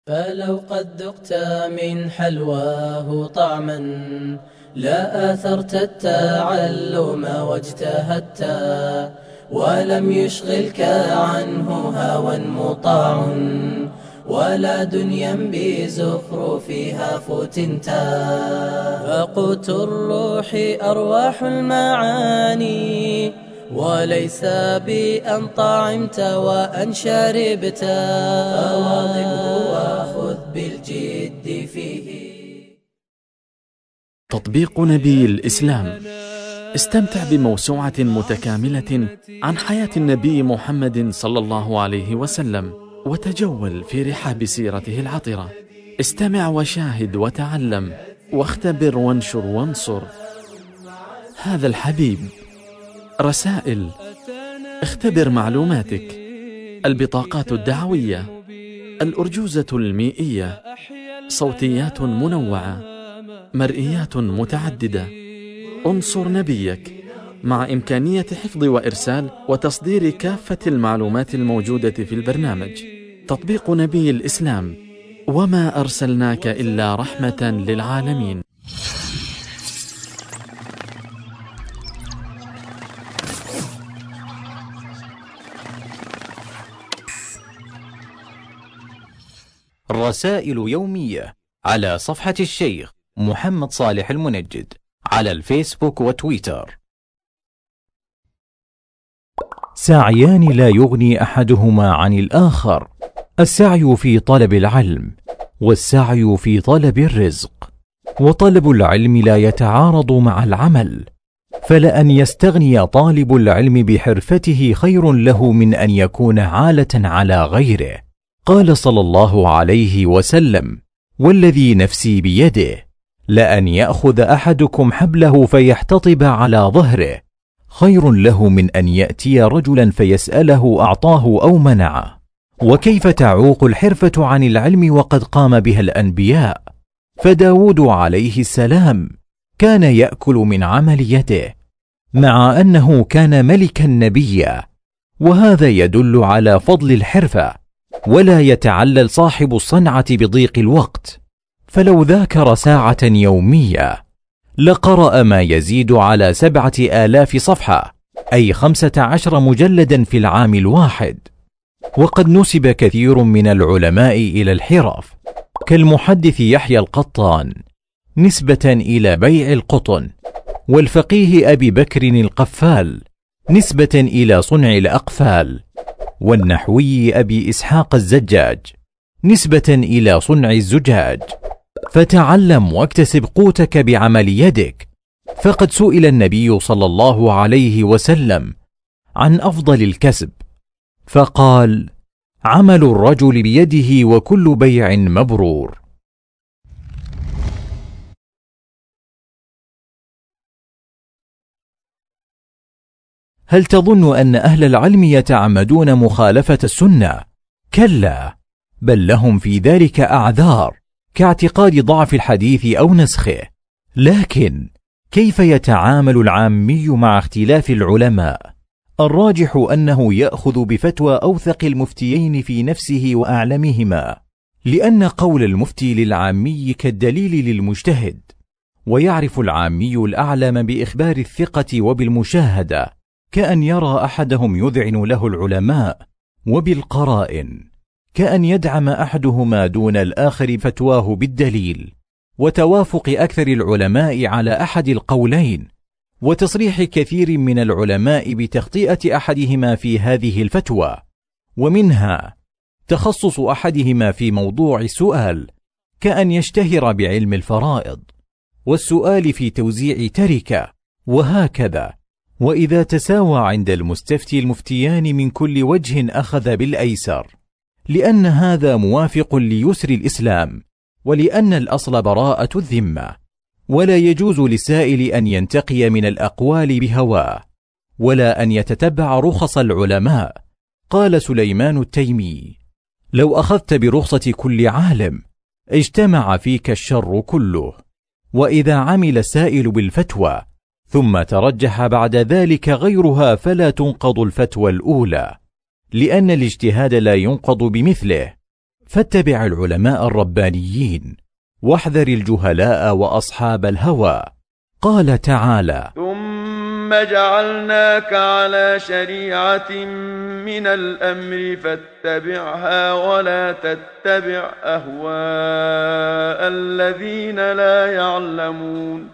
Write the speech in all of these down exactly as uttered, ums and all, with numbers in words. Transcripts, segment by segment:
فلو قد ذقت من حلواه طعما لا آثرت التعلم واجتهدت ولم يشغلك عنه هوى مطاع ولا دنيا بزخرفها فتنتا. فقوت الروح أرواح المعاني وليس بأن طعمت وأن شربت فواظبه وخذ بالجد فيه. تطبيق نبي الإسلام. استمتع بموسوعة متكاملة عن حياة النبي محمد صلى الله عليه وسلم وتجول في رحاب سيرته العطرة. استمع وشاهد وتعلم واختبر وانشر وانصر. هذا الحبيب. رسائل. اختبر معلوماتك. البطاقات الدعوية. الأرجوزة المائية. صوتيات منوعة. مرئيات متعددة. انصر نبيك مع إمكانية حفظ وإرسال وتصدير كافة المعلومات الموجودة في البرنامج. تطبيق نبي الإسلام. وما أرسلناك إلا رحمة للعالمين. رسائل يومية على صفحة الشيخ محمد صالح المنجد على الفيسبوك وتويتر. سعيان لا يغني أحدهما عن الآخر، السعي في طلب العلم والسعي في طلب الرزق، وطلب العلم لا يتعارض مع العمل، فلأن يستغني طالب العلم بحرفته خير له من أن يكون عالة على غيره. قال صلى الله عليه وسلم: والذي نفسي بيده لأن يأخذ أحدكم حبله فيحتطب على ظهره خير له من أن يأتي رجلا فيسأله أعطاه أو منعه. وكيف تعوق الحرفة عن العلم وقد قام بها الأنبياء؟ فداود عليه السلام كان يأكل من عمل يده مع أنه كان ملكا نبيا، وهذا يدل على فضل الحرفة. ولا يتعلل صاحب الصنعة بضيق الوقت، فلو ذاكر ساعة يومية لقرأ ما يزيد على سبعة آلاف صفحة، أي خمسة عشر مجلدا في العام الواحد. وقد نسب كثير من العلماء إلى الحرف، كالمحدث يحيى القطان نسبة إلى بيع القطن، والفقيه أبي بكر القفال نسبة إلى صنع الأقفال، والنحوي أبي إسحاق الزجاج نسبة إلى صنع الزجاج. فتعلم واكتسب قوتك بعمل يدك. فقد سئل النبي صلى الله عليه وسلم عن أفضل الكسب، فقال: عمل الرجل بيده وكل بيع مبرور. هل تظن أن أهل العلم يتعمدون مخالفة السنة؟ كلا، بل لهم في ذلك أعذار كاعتقاد ضعف الحديث أو نسخه. لكن كيف يتعامل العامي مع اختلاف العلماء؟ الراجح أنه يأخذ بفتوى أوثق المفتيين في نفسه وأعلمهما، لأن قول المفتي للعامي كالدليل للمجتهد، ويعرف العامي الأعلم بإخبار الثقة وبالمشاهدة، كأن يرى أحدهم يذعن له العلماء، وبالقرائن، كأن يدعم أحدهما دون الآخر فتواه بالدليل، وتوافق أكثر العلماء على أحد القولين، وتصريح كثير من العلماء بتخطئة أحدهما في هذه الفتوى، ومنها تخصص أحدهما في موضوع السؤال، كأن يشتهر بعلم الفرائض والسؤال في توزيع تركة، وهكذا. وإذا تساوى عند المستفتي المفتيان من كل وجه أخذ بالأيسر، لأن هذا موافق ليسر الإسلام، ولأن الأصل براءة الذمة، ولا يجوز للسائل أن ينتقي من الأقوال بهواه، ولا أن يتتبع رخص العلماء. قال سليمان التيمي: لو أخذت برخصة كل عالم اجتمع فيك الشر كله. وإذا عمل السائل بالفتوى ثم ترجح بعد ذلك غيرها فلا تنقض الفتوى الأولى، لأن الاجتهاد لا ينقض بمثله، فاتبع العلماء الربانيين واحذر الجهلاء وأصحاب الهوى. قال تعالى: ثم جعلناك على شريعة من الأمر فاتبعها ولا تتبع أهواء الذين لا يعلمون.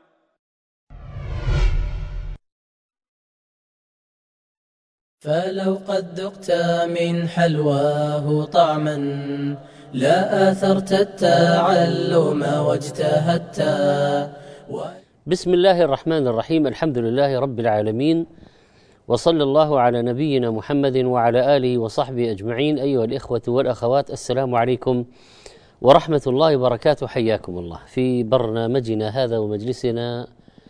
فلو قد ذقت من حلواه طعما لا آثرت التعلم واجتهدت. بسم الله الرحمن الرحيم. الحمد لله رب العالمين، وصلى الله على نبينا محمد وعلى آله وصحبه أجمعين. أيها الإخوة والأخوات، السلام عليكم ورحمة الله وبركاته. حياكم الله في برنامجنا هذا ومجلسنا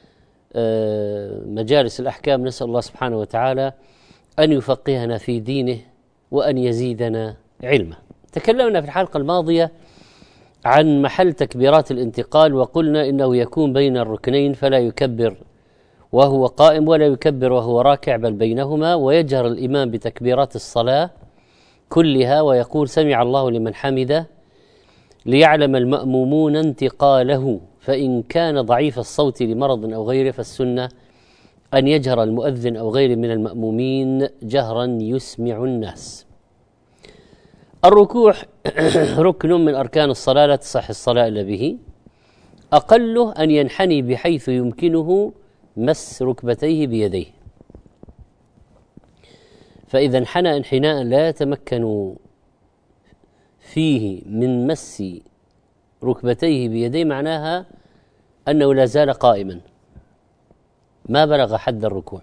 مجالس الأحكام. نسأل الله سبحانه وتعالى أن يفقهنا في دينه وأن يزيدنا علما. تكلمنا في الحلقة الماضية عن محل تكبيرات الانتقال، وقلنا إنه يكون بين الركنين، فلا يكبر وهو قائم ولا يكبر وهو راكع، بل بينهما، ويجهر الإمام بتكبيرات الصلاة كلها ويقول سمع الله لمن حمده، ليعلم المأمومون انتقاله، فإن كان ضعيف الصوت لمرض أو غيره فالسنة أن يجهر المؤذن أو غيره من المأمومين جهرا يسمع الناس. الركوع ركن من أركان الصلاة، لا تصح الصلاة إلا به. أقله أن ينحني بحيث يمكنه مس ركبتيه بيديه، فإذا انحنى انحناء لا يتمكن فيه من مس ركبتيه بيديه معناها أنه لا زال قائما، ما بلغ حد الركوع.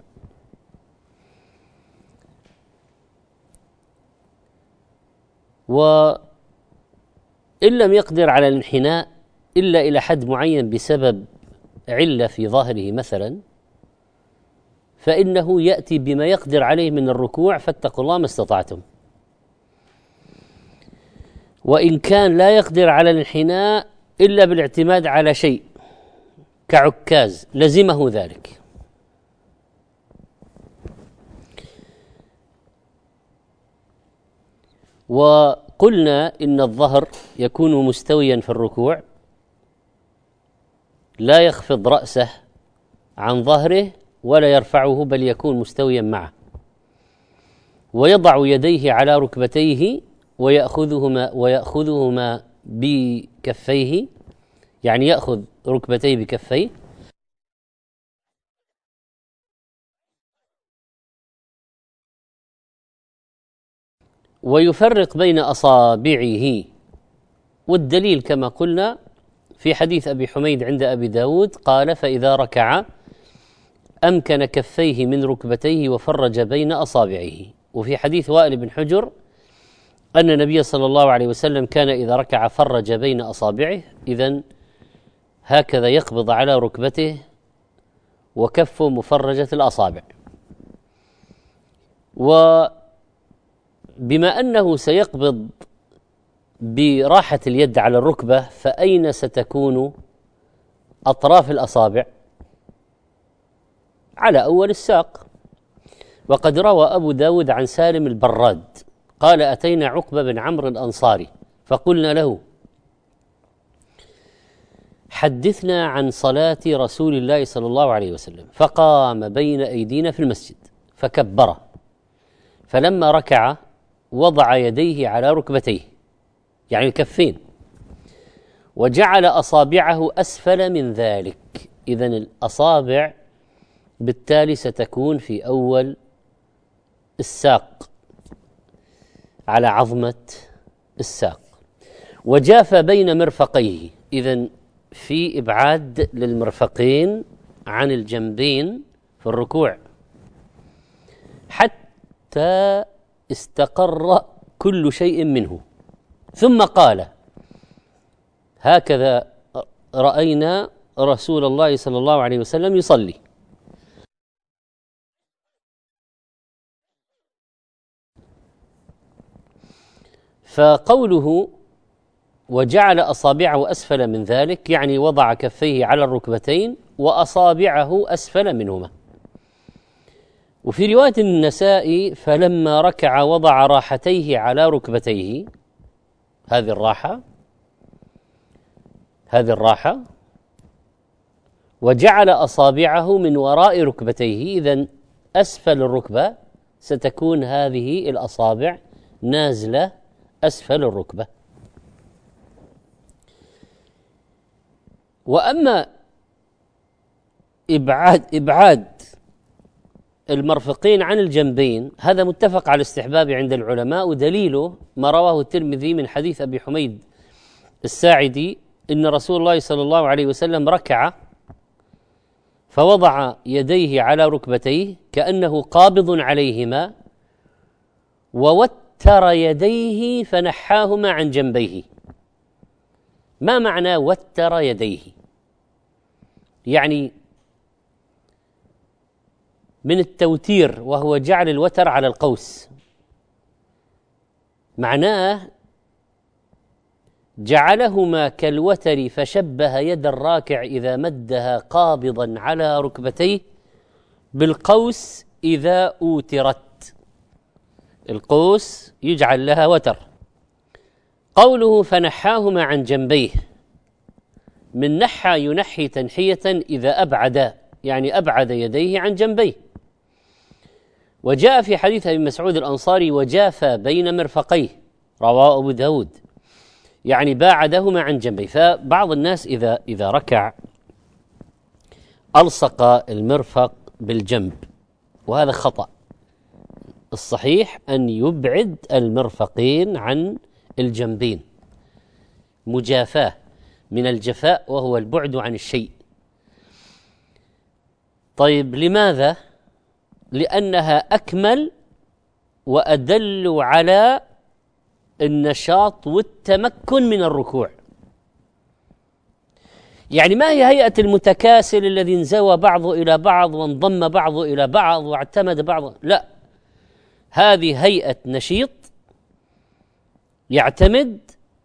وإن لم يقدر على الانحناء إلا إلى حد معين بسبب علة في ظاهره مثلا، فإنه يأتي بما يقدر عليه من الركوع، فاتقوا الله ما استطعتم. وإن كان لا يقدر على الانحناء إلا بالاعتماد على شيء كعكاز لزمه ذلك. وقلنا إن الظهر يكون مستويا في الركوع، لا يخفض رأسه عن ظهره ولا يرفعه، بل يكون مستويا معه، ويضع يديه على ركبتيه ويأخذهما ويأخذهما بكفيه، يعني يأخذ ركبتيه بكفيه، ويفرق بين أصابعه. والدليل كما قلنا في حديث أبي حميد عند أبي داود قال: فإذا ركع أمكن كفيه من ركبتيه وفرج بين أصابعه. وفي حديث وائل بن حجر أن النبي صلى الله عليه وسلم كان إذا ركع فرج بين أصابعه، إذن هكذا يقبض على ركبته وكفه مفرجة الأصابع. وبما أنه سيقبض براحة اليد على الركبة، فأين ستكون أطراف الأصابع؟ على أول الساق. وقد روى أبو داود عن سالم البراد قال: أتينا عقبة بن عمرو الأنصاري فقلنا له: حدثنا عن صلاة رسول الله صلى الله عليه وسلم، فقام بين أيدينا في المسجد فكبر، فلما ركع وضع يديه على ركبتيه، يعني الكفين، وجعل أصابعه أسفل من ذلك. إذن الأصابع بالتالي ستكون في أول الساق على عظمة الساق، وجاف بين مرفقيه، إذن في إبعاد للمرفقين عن الجنبين في الركوع حتى استقر كل شيء منه. ثم قال: هكذا رأينا رسول الله صلى الله عليه وسلم يصلي. فقوله وجعل أصابعه أسفل من ذلك يعني وضع كفيه على الركبتين وأصابعه أسفل منهما. وفي رواية النسائي: فلما ركع وضع راحتيه على ركبتيه، هذه الراحة هذه الراحة وجعل أصابعه من وراء ركبتيه، إذن أسفل الركبة ستكون هذه الأصابع نازلة أسفل الركبة. وأما إبعاد إبعاد المرفقين عن الجنبين هذا متفق على الاستحباب عند العلماء، ودليله ما رواه الترمذي من حديث أبي حميد الساعدي إن رسول الله صلى الله عليه وسلم ركع فوضع يديه على ركبتيه كأنه قابض عليهما ووتر يديه فنحاهما عن جنبيه. ما معنى وتر يديه؟ يعني من التوتير، وهو جعل الوتر على القوس، معناه جعلهما كالوتر فشبه يد الراكع إذا مدها قابضا على ركبتيه بالقوس إذا أوترت. القوس يجعل لها وتر. قوله فنحاهما عن جنبيه، من نحى ينحي تنحية إذا أبعد، يعني أبعد يديه عن جنبيه. وجاء في حديث أبي مسعود الأنصاري وجافى بين مرفقيه، رواه أبو داود، يعني باعدهما عن جنبيه. فبعض الناس إذا إذا ركع ألصق المرفق بالجنب، وهذا خطأ. الصحيح أن يبعد المرفقين عن الجنبين، مجافاة من الجفاء وهو البعد عن الشيء. طيب لماذا؟ لأنها أكمل وأدل على النشاط والتمكن من الركوع. يعني ما هي هيئة المتكاسل الذي انزوى بعضه إلى بعض وانضم بعضه إلى بعض واعتمد بعضه، لا، هذه هيئة نشيط يعتمد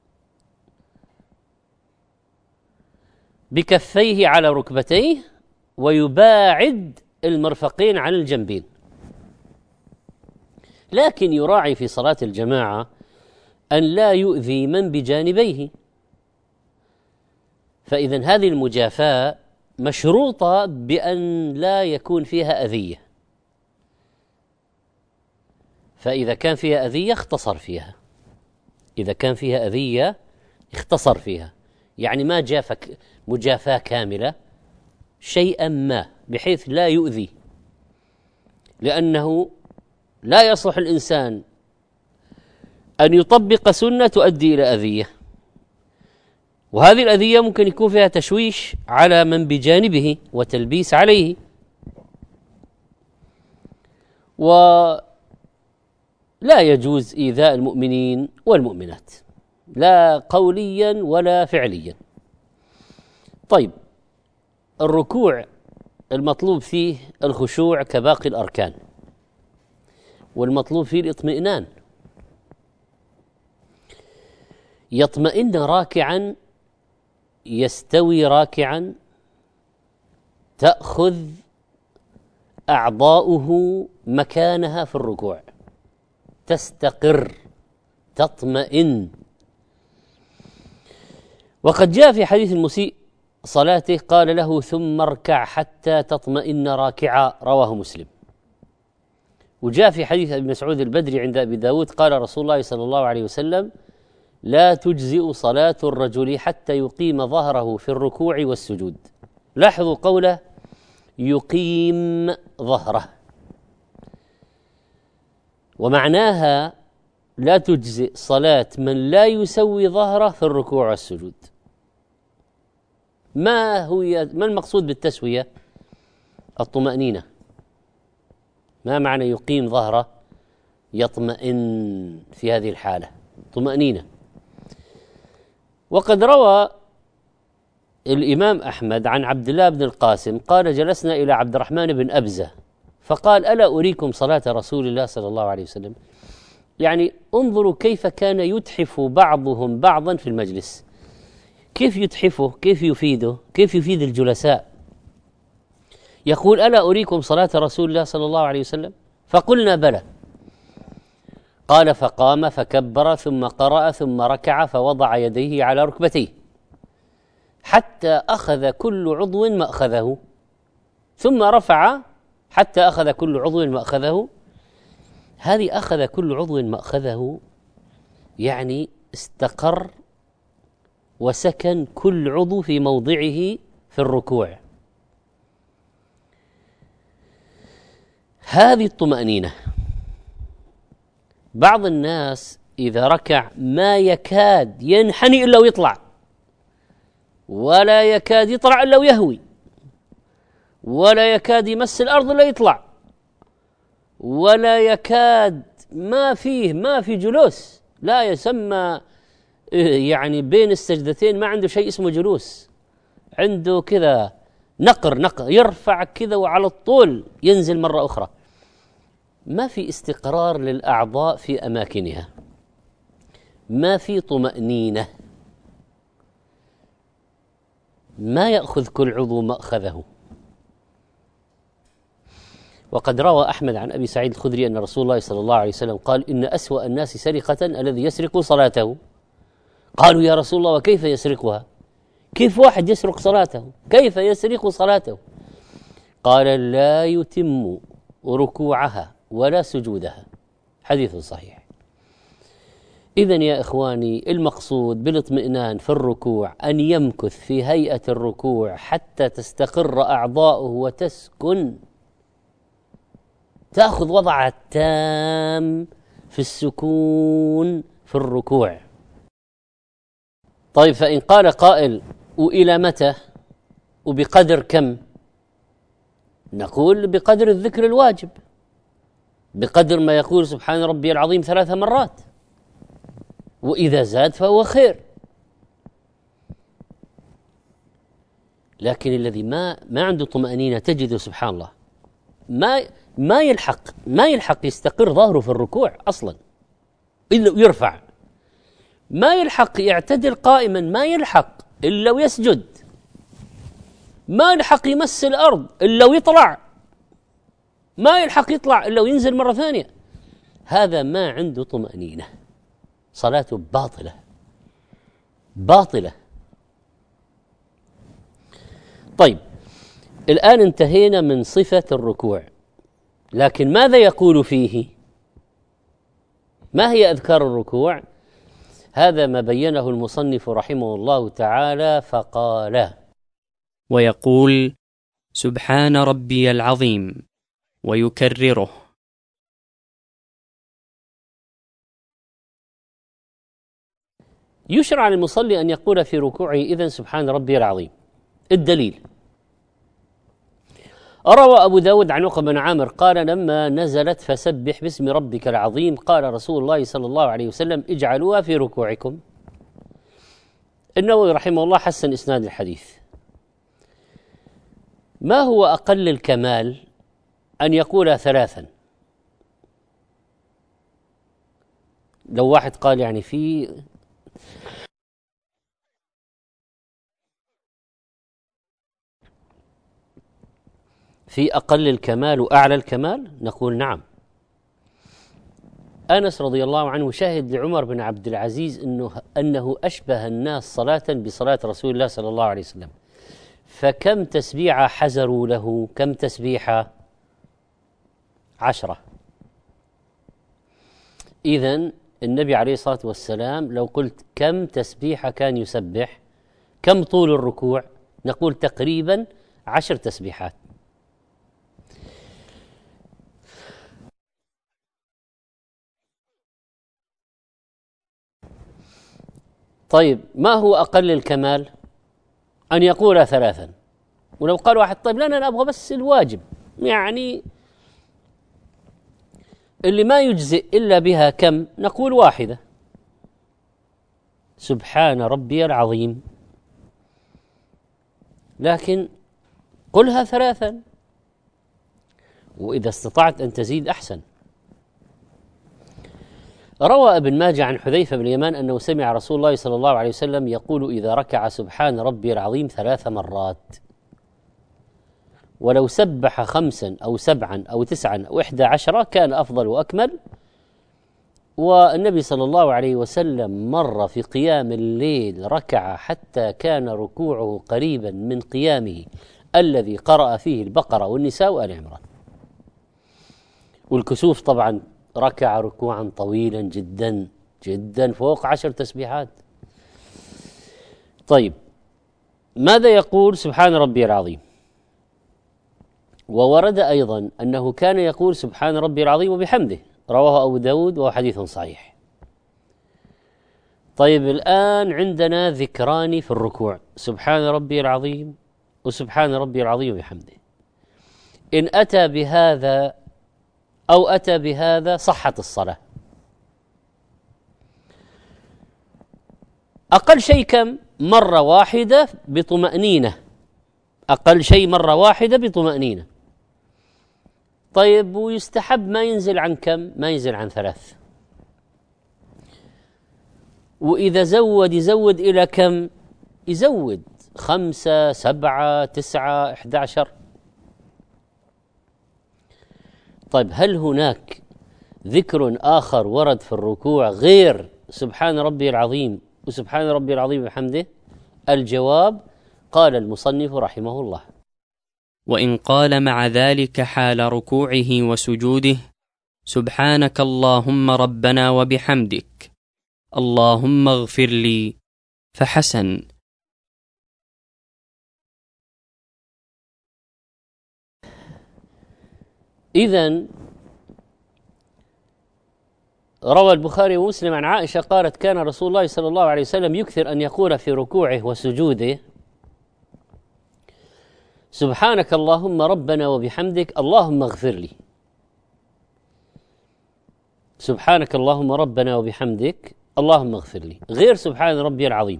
بكفيه على ركبتيه ويباعد المرفقين عن الجنبين. لكن يراعي في صلاة الجماعة أن لا يؤذي من بجانبيه، فإذن هذه المجافاة مشروطة بأن لا يكون فيها أذية، فإذا كان فيها أذية اختصر فيها، إذا كان فيها أذية اختصر فيها، يعني ما جافك مجافاة كاملة، شيئا ما بحيث لا يؤذي، لأنه لا يصلح الإنسان أن يطبق سنة تؤدي إلى أذية، وهذه الأذية ممكن يكون فيها تشويش على من بجانبه وتلبيس عليه، ولا يجوز إيذاء المؤمنين والمؤمنات لا قوليا ولا فعليا. طيب، الركوع المطلوب فيه الخشوع كباقي الأركان، والمطلوب فيه الاطمئنان. يطمئن راكعا، يستوي راكعا، تأخذ أعضاؤه مكانها في الركوع، تستقر، تطمئن. وقد جاء في حديث المسيء صلاته قال له ثم اركع حتى تطمئن راكعا، رواه مسلم. وجاء في حديث أبي مسعود البدري عند أبي داود قال رسول الله صلى الله عليه وسلم لا تجزئ صلاة الرجل حتى يقيم ظهره في الركوع والسجود. لاحظوا قوله يقيم ظهره، ومعناها لا تجزئ صلاة من لا يسوي ظهره في الركوع والسجود. ما هو ما المقصود بالتسوية؟ الطمأنينة. ما معنى يقيم ظهره؟ يطمئن في هذه الحالة، طمأنينة. وقد روى الإمام أحمد عن عبد الله بن القاسم قال جلسنا إلى عبد الرحمن بن أبزة فقال ألا أريكم صلاة رسول الله صلى الله عليه وسلم. يعني انظروا كيف كان يتحف بعضهم بعضا في المجلس، كيف يتحفه، كيف يفيده، كيف يفيد الجلساء. يقول ألا أريكم صلاة رسول الله صلى الله عليه وسلم؟ فقلنا بلى. قال فقام فكبر ثم قرأ ثم ركع فوضع يديه على ركبتيه حتى أخذ كل عضو مأخذه، ثم رفع حتى أخذ كل عضو مأخذه. هذه أخذ كل عضو مأخذه يعني استقر وسكن كل عضو في موضعه في الركوع. هذه الطمأنينة. بعض الناس إذا ركع ما يكاد ينحني إلا ويطلع، ولا يكاد يطلع إلا ويهوي، ولا يكاد يمس الأرض إلا يطلع، ولا يكاد ما فيه ما في جلوس، لا يسمى يعني بين السجدتين ما عنده شيء اسمه جلوس، عنده كذا نقر نقر يرفع كذا وعلى الطول ينزل مرة أخرى. ما في استقرار للأعضاء في أماكنها، ما في طمأنينة، ما يأخذ كل عضو مأخذه. وقد روى أحمد عن أبي سعيد الخدري أن رسول الله صلى الله عليه وسلم قال: إن أسوأ الناس سرقة الذي يسرق صلاته. قالوا: يا رسول الله وكيف يسرقها؟ كيف واحد يسرق صلاته؟ كيف يسرق صلاته؟ قال: لا يتم ركوعها ولا سجودها. حديث صحيح. إذن يا إخواني، المقصود بالاطمئنان في الركوع أن يمكث في هيئة الركوع حتى تستقر أعضاؤه وتسكن، تأخذ وضعها التام في السكون في الركوع. طيب، فإن قال قائل: وإلى متى؟ وبقدر كم؟ نقول: بقدر الذكر الواجب، بقدر ما يقول سبحان ربي العظيم ثلاث مرات، وإذا زاد فهو خير. لكن الذي ما ما عنده طمأنينة تجده سبحان الله ما ما يلحق ما يلحق يستقر ظهره في الركوع أصلا إلا يرفع، ما يلحق يعتدل قائما، ما يلحق إلا ويسجد، ما يلحق يمس الأرض إلا ويطلع، ما يلحق يطلع إلا وينزل مرة ثانية. هذا ما عنده طمأنينة، صلاته باطلة باطلة. طيب، الآن انتهينا من صفة الركوع، لكن ماذا يقول فيه؟ ما هي أذكار الركوع؟ هذا ما بينه المصنف رحمه الله تعالى فقال: ويقول سبحان ربي العظيم، ويكرره. يشرع للمصلي أن يقول في ركوعه إذن سبحان ربي العظيم. الدليل: روى أبو داود عن عقبة بن عامر قال: لما نزلت فسبح باسم ربك العظيم قال رسول الله صلى الله عليه وسلم: اجعلوها في ركوعكم. النووي رحمه الله حسن إسناد الحديث. ما هو أقل الكمال أن يقول ثلاثا؟ لو واحد قال يعني في في أقل الكمال وأعلى الكمال، نقول نعم. أنس رضي الله عنه شهد لعمر بن عبد العزيز أنه, أنه أشبه الناس صلاة بصلاة رسول الله صلى الله عليه وسلم، فكم تسبيحة حزروا له؟ كم تسبيحة؟ عشرة. إذن النبي عليه الصلاة والسلام لو قلت كم تسبيحة كان يسبح، كم طول الركوع، نقول تقريبا عشر تسبيحات. طيب، ما هو أقل الكمال؟ أن يقول ثلاثا. ولو قال واحد: طيب لا أنا أبغى بس الواجب، يعني اللي ما يجزئ إلا بها كم؟ نقول واحدة، سبحان ربي العظيم، لكن قلها ثلاثا، وإذا استطعت أن تزيد أحسن. روى ابن ماجه عن حذيفة بن اليمان أنه سمع رسول الله صلى الله عليه وسلم يقول إذا ركع سبحان ربي العظيم ثلاث مرات، ولو سبح خمسا أو سبعا أو تسعا أو إحدى عشرة كان أفضل وأكمل. والنبي صلى الله عليه وسلم مر في قيام الليل ركع حتى كان ركوعه قريبا من قيامه الذي قرأ فيه البقرة والنساء وآل عمران. والكسوف طبعا ركع ركوعا طويلا جدا جدا فوق عشر تسبيحات. طيب ماذا يقول؟ سبحان ربي العظيم. وورد أيضا أنه كان يقول سبحان ربي العظيم وبحمده، رواه أبو داود وهو حديث صحيح. طيب الآن عندنا ذكران في الركوع، سبحان ربي العظيم وسبحان ربي العظيم وبحمده. إن أتى بهذا أو أتى بهذا صحت الصلاة. أقل شيء كم؟ مرة واحدة بطمأنينة، أقل شيء مرة واحدة بطمأنينة. طيب ويستحب ما ينزل عن كم؟ ما ينزل عن ثلاث. وإذا زود يزود إلى كم؟ يزود خمسة سبعة تسعة إحدى عشر. طيب هل هناك ذكر آخر ورد في الركوع غير سبحان ربي العظيم وسبحان ربي العظيم بحمده؟ الجواب قال المصنف رحمه الله: وإن قال مع ذلك حال ركوعه وسجوده سبحانك اللهم ربنا وبحمدك اللهم اغفر لي فحسن. إذن روى البخاري ومسلم عن عائشة قالت: كان رسول الله صلى الله عليه وسلم يكثر أن يقول في ركوعه وسجوده سبحانك اللهم ربنا وبحمدك اللهم اغفر لي. سبحانك اللهم ربنا وبحمدك اللهم اغفر لي، غير سبحان ربي العظيم.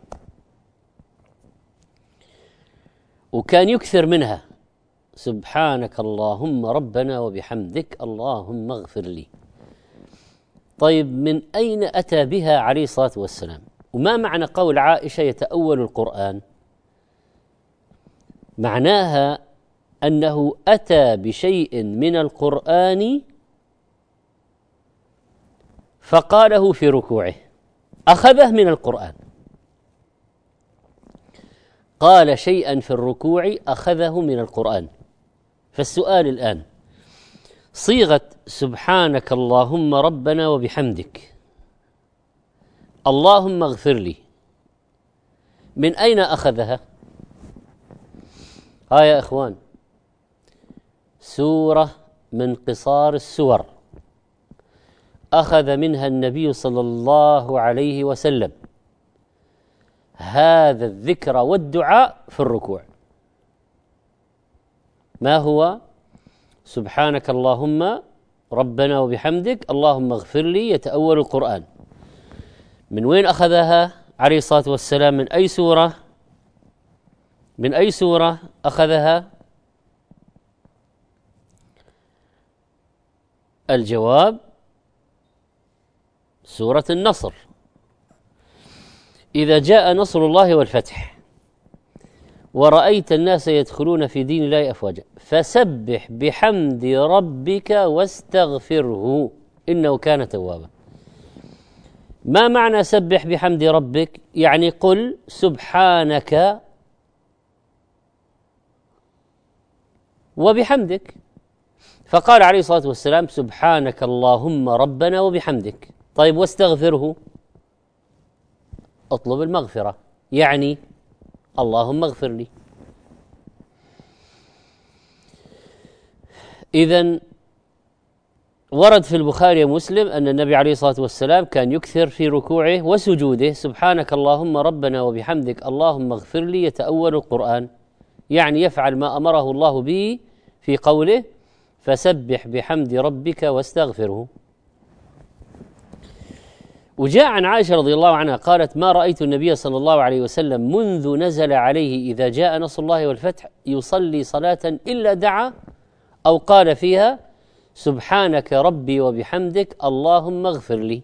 وكان يكثر منها سبحانك اللهم ربنا وبحمدك اللهم اغفر لي. طيب من أين أتى بها عليه الصلاة والسلام؟ وما معنى قول عائشة يتأول القرآن؟ معناها أنه أتى بشيء من القرآن فقاله في ركوعه، أخذه من القرآن، قال شيئا في الركوع أخذه من القرآن. فالسؤال الآن: صيغة سبحانك اللهم ربنا وبحمدك اللهم اغفر لي من أين أخذها؟ ها يا إخوان، سورة من قصار السور أخذ منها النبي صلى الله عليه وسلم هذا الذكر والدعاء في الركوع. ما هو؟ سبحانك اللهم ربنا وبحمدك اللهم اغفر لي، يتأول القرآن. من وين أخذها عليه الصلاة والسلام؟ من أي سورة؟ من أي سورة أخذها؟ الجواب سورة النصر. إذا جاء نصر الله والفتح ورأيت الناس يدخلون في دين الله أفواجا فسبح بحمد ربك واستغفره إنه كان توابا. ما معنى سبح بحمد ربك؟ يعني قل سبحانك وبحمدك. فقال عليه الصلاة والسلام سبحانك اللهم ربنا وبحمدك. طيب واستغفره؟ اطلب المغفرة، يعني اللهم اغفر لي. إذن ورد في البخاري ومسلم أن النبي عليه الصلاة والسلام كان يكثر في ركوعه وسجوده سبحانك اللهم ربنا وبحمدك اللهم اغفر لي، يتأول القرآن، يعني يفعل ما أمره الله به في قوله فسبح بحمد ربك واستغفره. وجاء عن عائشة رضي الله عنها قالت: ما رأيت النبي صلى الله عليه وسلم منذ نزل عليه إذا جاء نصر الله والفتح يصلي صلاة إلا دعا أو قال فيها سبحانك ربي وبحمدك اللهم اغفر لي.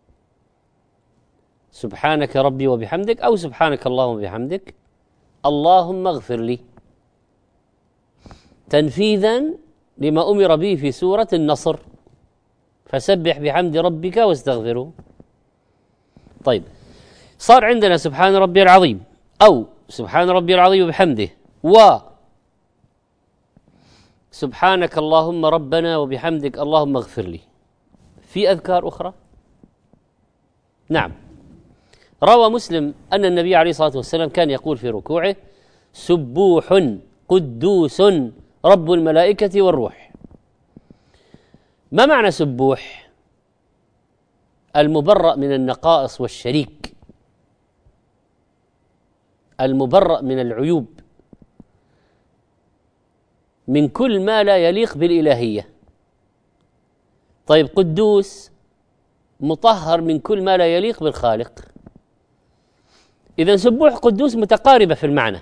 سبحانك ربي وبحمدك أو سبحانك اللهم وبحمدك اللهم اغفر لي، تنفيذا لما أمر به في سورة النصر. فسبح بحمد ربك واستغفره. طيب، صار عندنا سبحان ربي العظيم أو سبحان ربي العظيم وبحمده، و سبحانك اللهم ربنا وبحمدك اللهم اغفر لي. في أذكار أخرى؟ نعم، روى مسلم أن النبي عليه الصلاة والسلام كان يقول في ركوعه: سبوح قدوس رب الملائكة والروح. ما معنى سبوح؟ المبرأ من النقائص والشريك، المبرأ من العيوب، من كل ما لا يليق بالإلهية. طيب، قدوس مطهر من كل ما لا يليق بالخالق. إذن سبوح قدوس متقاربة في المعنى،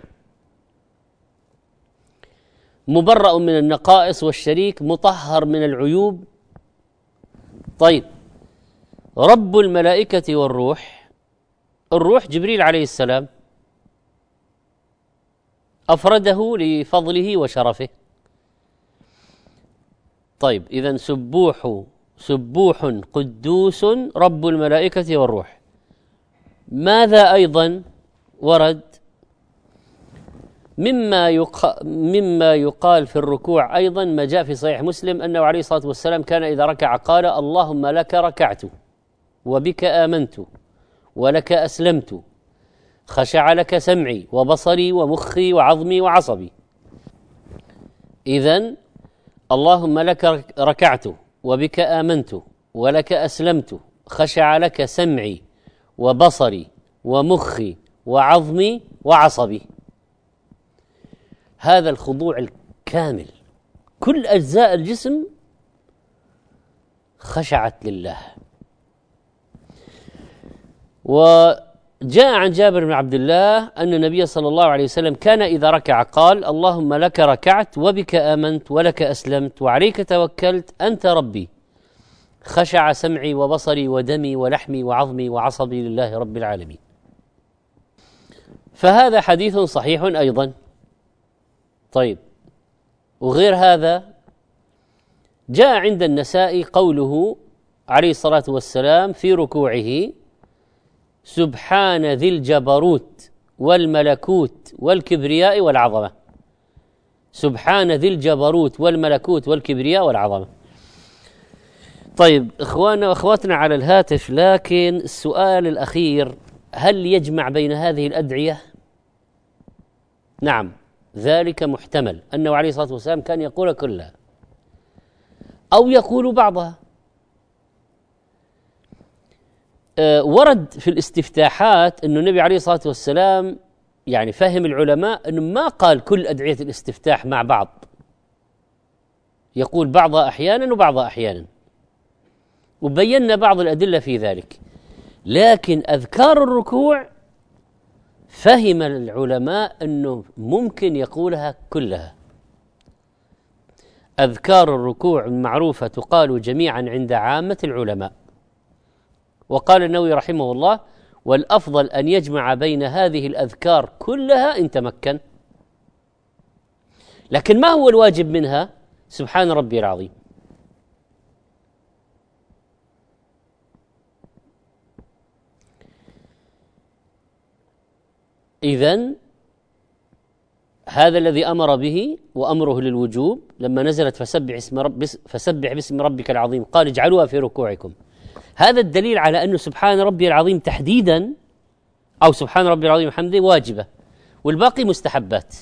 مبرأ من النقائص والشريك، مطهر من العيوب. طيب، رب الملائكة والروح، الروح جبريل عليه السلام أفرده لفضله وشرفه. طيب، إذن سبوح سبوح قدوس رب الملائكة والروح. ماذا أيضا ورد مما يق... مما يقال في الركوع؟ أيضا ما جاء في صحيح مسلم أنه عليه الصلاة والسلام كان إذا ركع قال: اللهم لك ركعت وبك آمنت ولك أسلمت، خشع لك سمعي وبصري ومخي وعظمي وعصبي. إذن اللهم لك ركعت وبك آمنت ولك أسلمت، خشع لك سمعي وبصري ومخي وعظمي وعصبي. هذا الخضوع الكامل، كل أجزاء الجسم خشعت لله. وجاء عن جابر بن عبد الله أن النبي صلى الله عليه وسلم كان إذا ركع قال: اللهم لك ركعت وبك آمنت ولك أسلمت وعليك توكلت أنت ربي، خشع سمعي وبصري ودمي ولحمي وعظمي وعصبي لله رب العالمين. فهذا حديث صحيح أيضا. طيب، وغير هذا جاء عند النسائي قوله عليه الصلاة والسلام في ركوعه: سبحان ذي الجبروت والملكوت والكبرياء والعظمة. سبحان ذي الجبروت والملكوت والكبرياء والعظمة. طيب إخواننا وأخواتنا على الهاتف، لكن السؤال الأخير: هل يجمع بين هذه الأدعية؟ نعم، ذلك محتمل أنه عليه الصلاة والسلام كان يقول كلها أو يقول بعضها. أه ورد في الاستفتاحات أن النبي عليه الصلاة والسلام يعني فهم العلماء أنه ما قال كل أدعية الاستفتاح مع بعض، يقول بعضها أحيانا وبعضها أحيانا، وبينا بعض الأدلة في ذلك. لكن أذكار الركوع فهم العلماء أنه ممكن يقولها كلها. أذكار الركوع المعروفة تقال جميعا عند عامة العلماء. وقال النووي رحمه الله: والأفضل أن يجمع بين هذه الأذكار كلها إن تمكن. لكن ما هو الواجب منها؟ سبحان ربي العظيم. إذن هذا الذي أمر به وأمره للوجوب لما نزلت فسبح اسم رب فسبح باسم ربك العظيم قال: اجعلوها في ركوعكم. هذا الدليل على أنه سبحان ربي العظيم تحديدا أو سبحان ربي العظيم وحمده واجبة، والباقي مستحبات.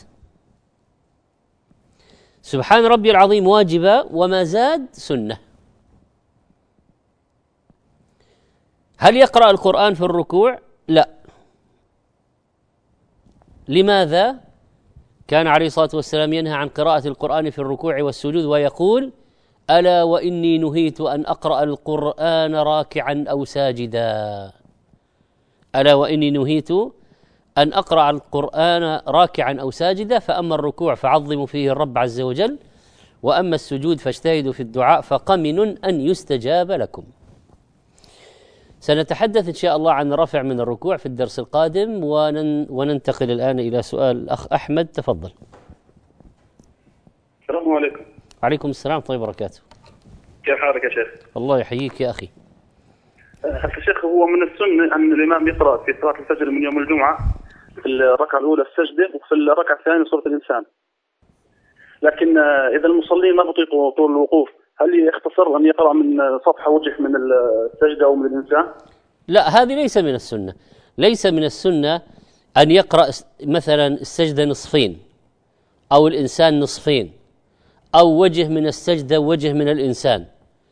سبحان ربي العظيم واجبة وما زاد سنة. هل يقرأ القرآن في الركوع؟ لا. لماذا؟ كان عليه الصلاة والسلام ينهى عن قراءة القرآن في الركوع والسجود ويقول: ألا وإني نهيت أن أقرأ القرآن راكعا أو ساجدا. ألا وإني نهيت أن أقرأ القرآن راكعا أو ساجدا، فأما الركوع فعظموا فيه الرب عز وجل، وأما السجود فاجتهدوا في الدعاء فقمن أن يستجاب لكم. سنتحدث إن شاء الله عن الرفع من الركوع في الدرس القادم، ونن وننتقل الآن إلى سؤال الأخ أحمد. تفضل. السلام عليكم. وعليكم السلام ورحمة الله وبركاته. كيف حالك يا شيخ؟ الله يحييك يا أخي. أخي الشيخ، هو من السنة أن الإمام يقرأ في صلاة الفجر من يوم الجمعة في الركعة الأولى السجدة وفي الركعة الثانية سورة الإنسان، لكن إذا المصلين ما بطيقوا طول الوقوف هل يختصر أن يقرأ من صفحة وجه من السجدة أو من الإنسان؟ لا، هذه ليس من السنة. ليس من السنة أن يقرأ مثلا السجدة نصفين أو الإنسان نصفين أو وجه من السجدة وجه من الإنسان.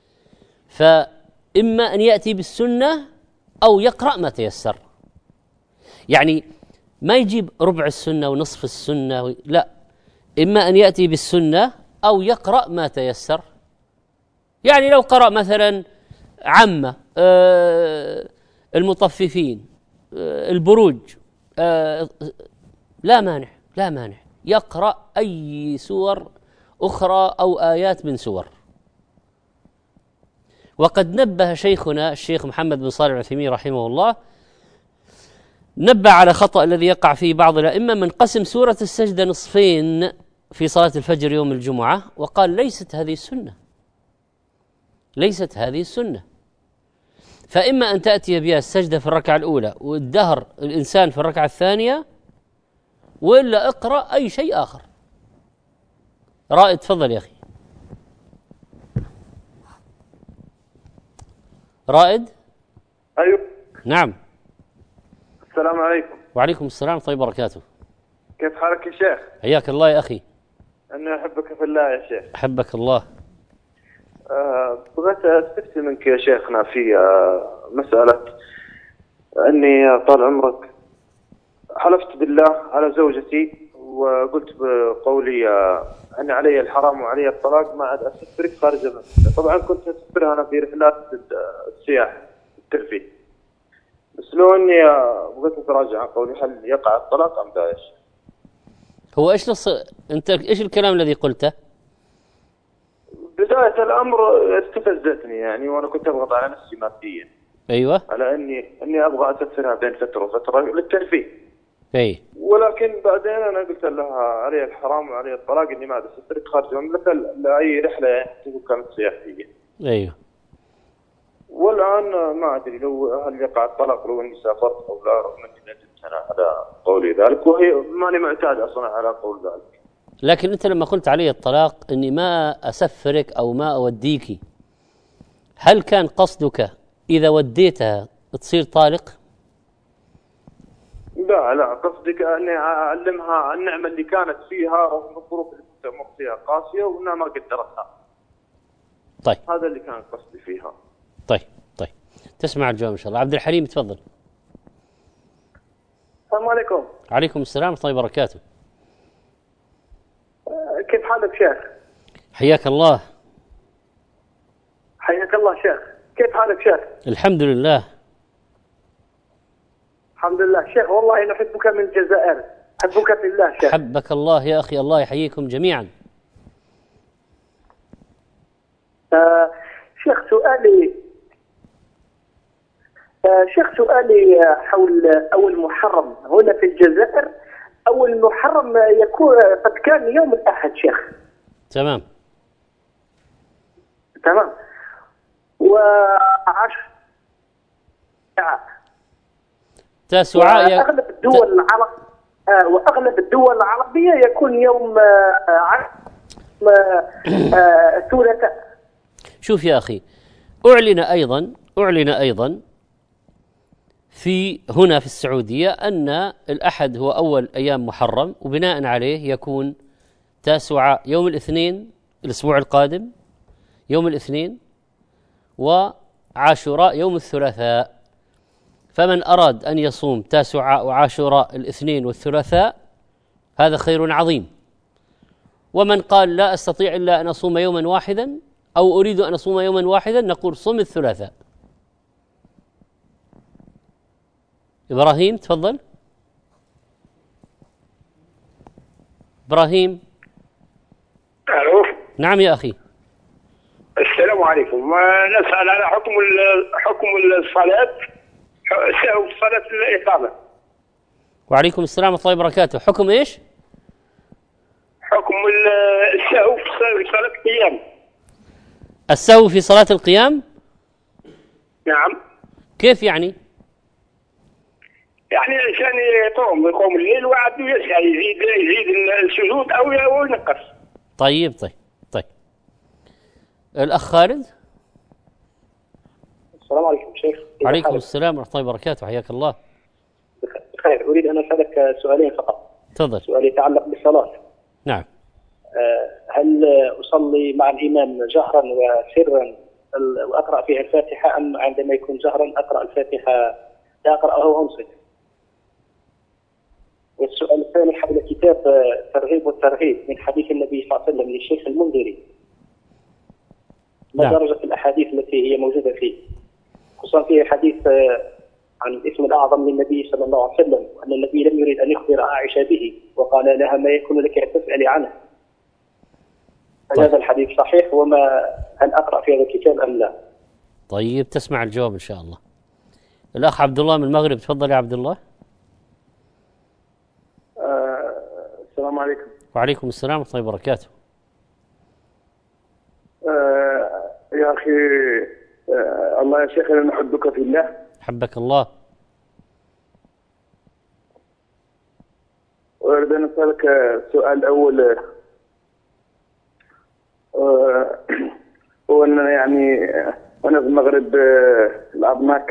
فإما أن يأتي بالسنة أو يقرأ ما تيسر، يعني ما يجيب ربع السنة ونصف السنة، لا، إما أن يأتي بالسنة أو يقرأ ما تيسر. يعني لو قرأ مثلا عامة، آه المطففين، آه البروج، آه لا مانع لا مانع يقرأ أي سور أخرى أو آيات من سور. وقد نبه شيخنا الشيخ محمد بن صالح العثيمين رحمه الله، نبه على خطأ الذي يقع فيه بعض الأئمة من قسم سورة السجدة نصفين في صلاة الفجر يوم الجمعة، وقال ليست هذه السنة، ليست هذه السنة. فإما أن تأتي بها السجدة في الركعة الأولى والدهر الإنسان في الركعة الثانية، وإلا اقرأ أي شيء آخر. رائد تفضل يا أخي. رائد. أيوه. نعم. السلام عليكم. وعليكم السلام ورحمة الله وبركاته. كيف حالك يا شيخ؟ حياك الله يا أخي. أنا أحبك في الله يا شيخ. أحبك الله. أه بغيت أستفسر منك يا شيخنا في أه مسألة أني طال عمرك حلفت بالله على زوجتي وقلت بقولي أه أن علي الحرام وعلي الطلاق ما عاد أسفرك خارج المملكة. طبعا كنت أسفرها أنا في رحلات السياحة الترفيه، بس لو أني بغيت أتراجع عن قولي هل يقع الطلاق أم لا؟ هو إيش نص أنت إيش الكلام الذي قلته؟ بداية الأمر استفزتني يعني، وأنا كنت أضغط على نفسي ماديا. أيوة. على أني أني أبغى أسفرها بين فترة وفترة للترفيه. أي. ولكن بعدين أنا قلت لها علي الحرام وعلي الطلاق إني ما عاد أسفرك خارج المملكة لأي رحلة يعني تكون كانت سياحية. أيوة. والآن ما أدري لو هل يقع الطلاق لو إني سافرت أو لا، رغم إني ندمت أنا على قولي ذلك، وهي ماني معتاد أصلا على قول ذلك. لكن أنت لما قلت علي الطلاق إني ما أسفرك أو ما أوديك، هل كان قصدك إذا وديتها تصير طالق؟ لا لا، قصدك أني أعلمها النعمة اللي كانت فيها رغم الظروف اللي كنت أمر فيها قاسية وأنها ما قدرتها. طيب. هذا اللي كان قصدي فيها. طيب طيب تسمع الجواب إن شاء الله. عبد الحليم تفضل. السلام عليكم. عليكم السلام ورحمة الله وبركاته. كيف حالك شيخ؟ حياك الله. حياك الله شيخ. كيف حالك شيخ؟ الحمد لله. الحمد لله شيخ، والله نحبك من الجزائر، أحبك في الله شيخ. حبك الله يا أخي، الله يحييكم جميعا. آه شيخ سؤالي آه شيخ سؤالي حول أول محرم هنا في الجزائر. أول محرم يكون قد كان يوم الأحد شيخ. تمام تمام. وعشر تاسوعاء يا أغلب الدول العرب آه وأغلب الدول العربية يكون يوم آه آه ثلاثاء. شوف يا أخي، أعلن أيضا أعلن أيضا في هنا في السعودية أن الأحد هو أول أيام محرم، وبناء عليه يكون تاسوعاء يوم الاثنين الأسبوع القادم يوم الاثنين، وعاشوراء يوم الثلاثاء. فمن أراد أن يصوم تاسوعاء وعاشوراء الاثنين والثلاثاء هذا خير عظيم. ومن قال لا أستطيع إلا أن أصوم يوما واحدا أو أريد أن أصوم يوما واحدا نقول صم الثلاثاء. إبراهيم تفضل. إبراهيم. ألو. نعم يا أخي. السلام عليكم. نسأل على حكم حكم الصلاة، سهو صلاة الإقامة. وعليكم السلام ورحمة الله وبركاته. حكم إيش؟ حكم السهو في صلاة القيام. السهو في صلاة القيام؟ نعم. كيف يعني؟ يعني الإنسان يقوم يقوم الليل وعاد يسعى يزيد يزيد السجود أو ينقص. طيب طيب طيب. الأخ خالد. السلام عليكم شيخ. وعليكم السلام ورحمة الله وبركاته، حياك الله. بخير. أريد أن أسألك سؤالين فقط. تفضل. سؤال يتعلق بالصلاة. نعم. هل أصلي مع الإمام جهرا وسرا وأقرأ فيها الفاتحة، أم عندما يكون جهرا أقرأ الفاتحة لا أقرأها وأنصت؟ والسؤال الثاني حول كتاب الترغيب والترهيب من حديث النبي صلى الله عليه وسلم للشيخ المنذري، ما نعم. درجة الأحاديث التي هي موجودة فيه، خصوصا فيه حديث عن الاسم الأعظم للنبي صلى الله عليه وسلم، وأن النبي لم يريد أن يخبر عائشة به وقال لها ما يكون لك أن تسألي عنه. هل هذا الحديث صحيح؟ وما هل أقرأ في هذا الكتاب أم لا؟ طيب تسمع الجواب إن شاء الله. الأخ عبد الله من المغرب، تفضل يا عبد الله. آه السلام عليكم. وعليكم السلام ورحمة الله وبركاته. آه يا أخي، آه الله يا شيخ، أنا نحبك في الله. حبك الله. وأريد أن أسألك السؤال الأول، آه هو أن يعني أنا في المغرب الأبناك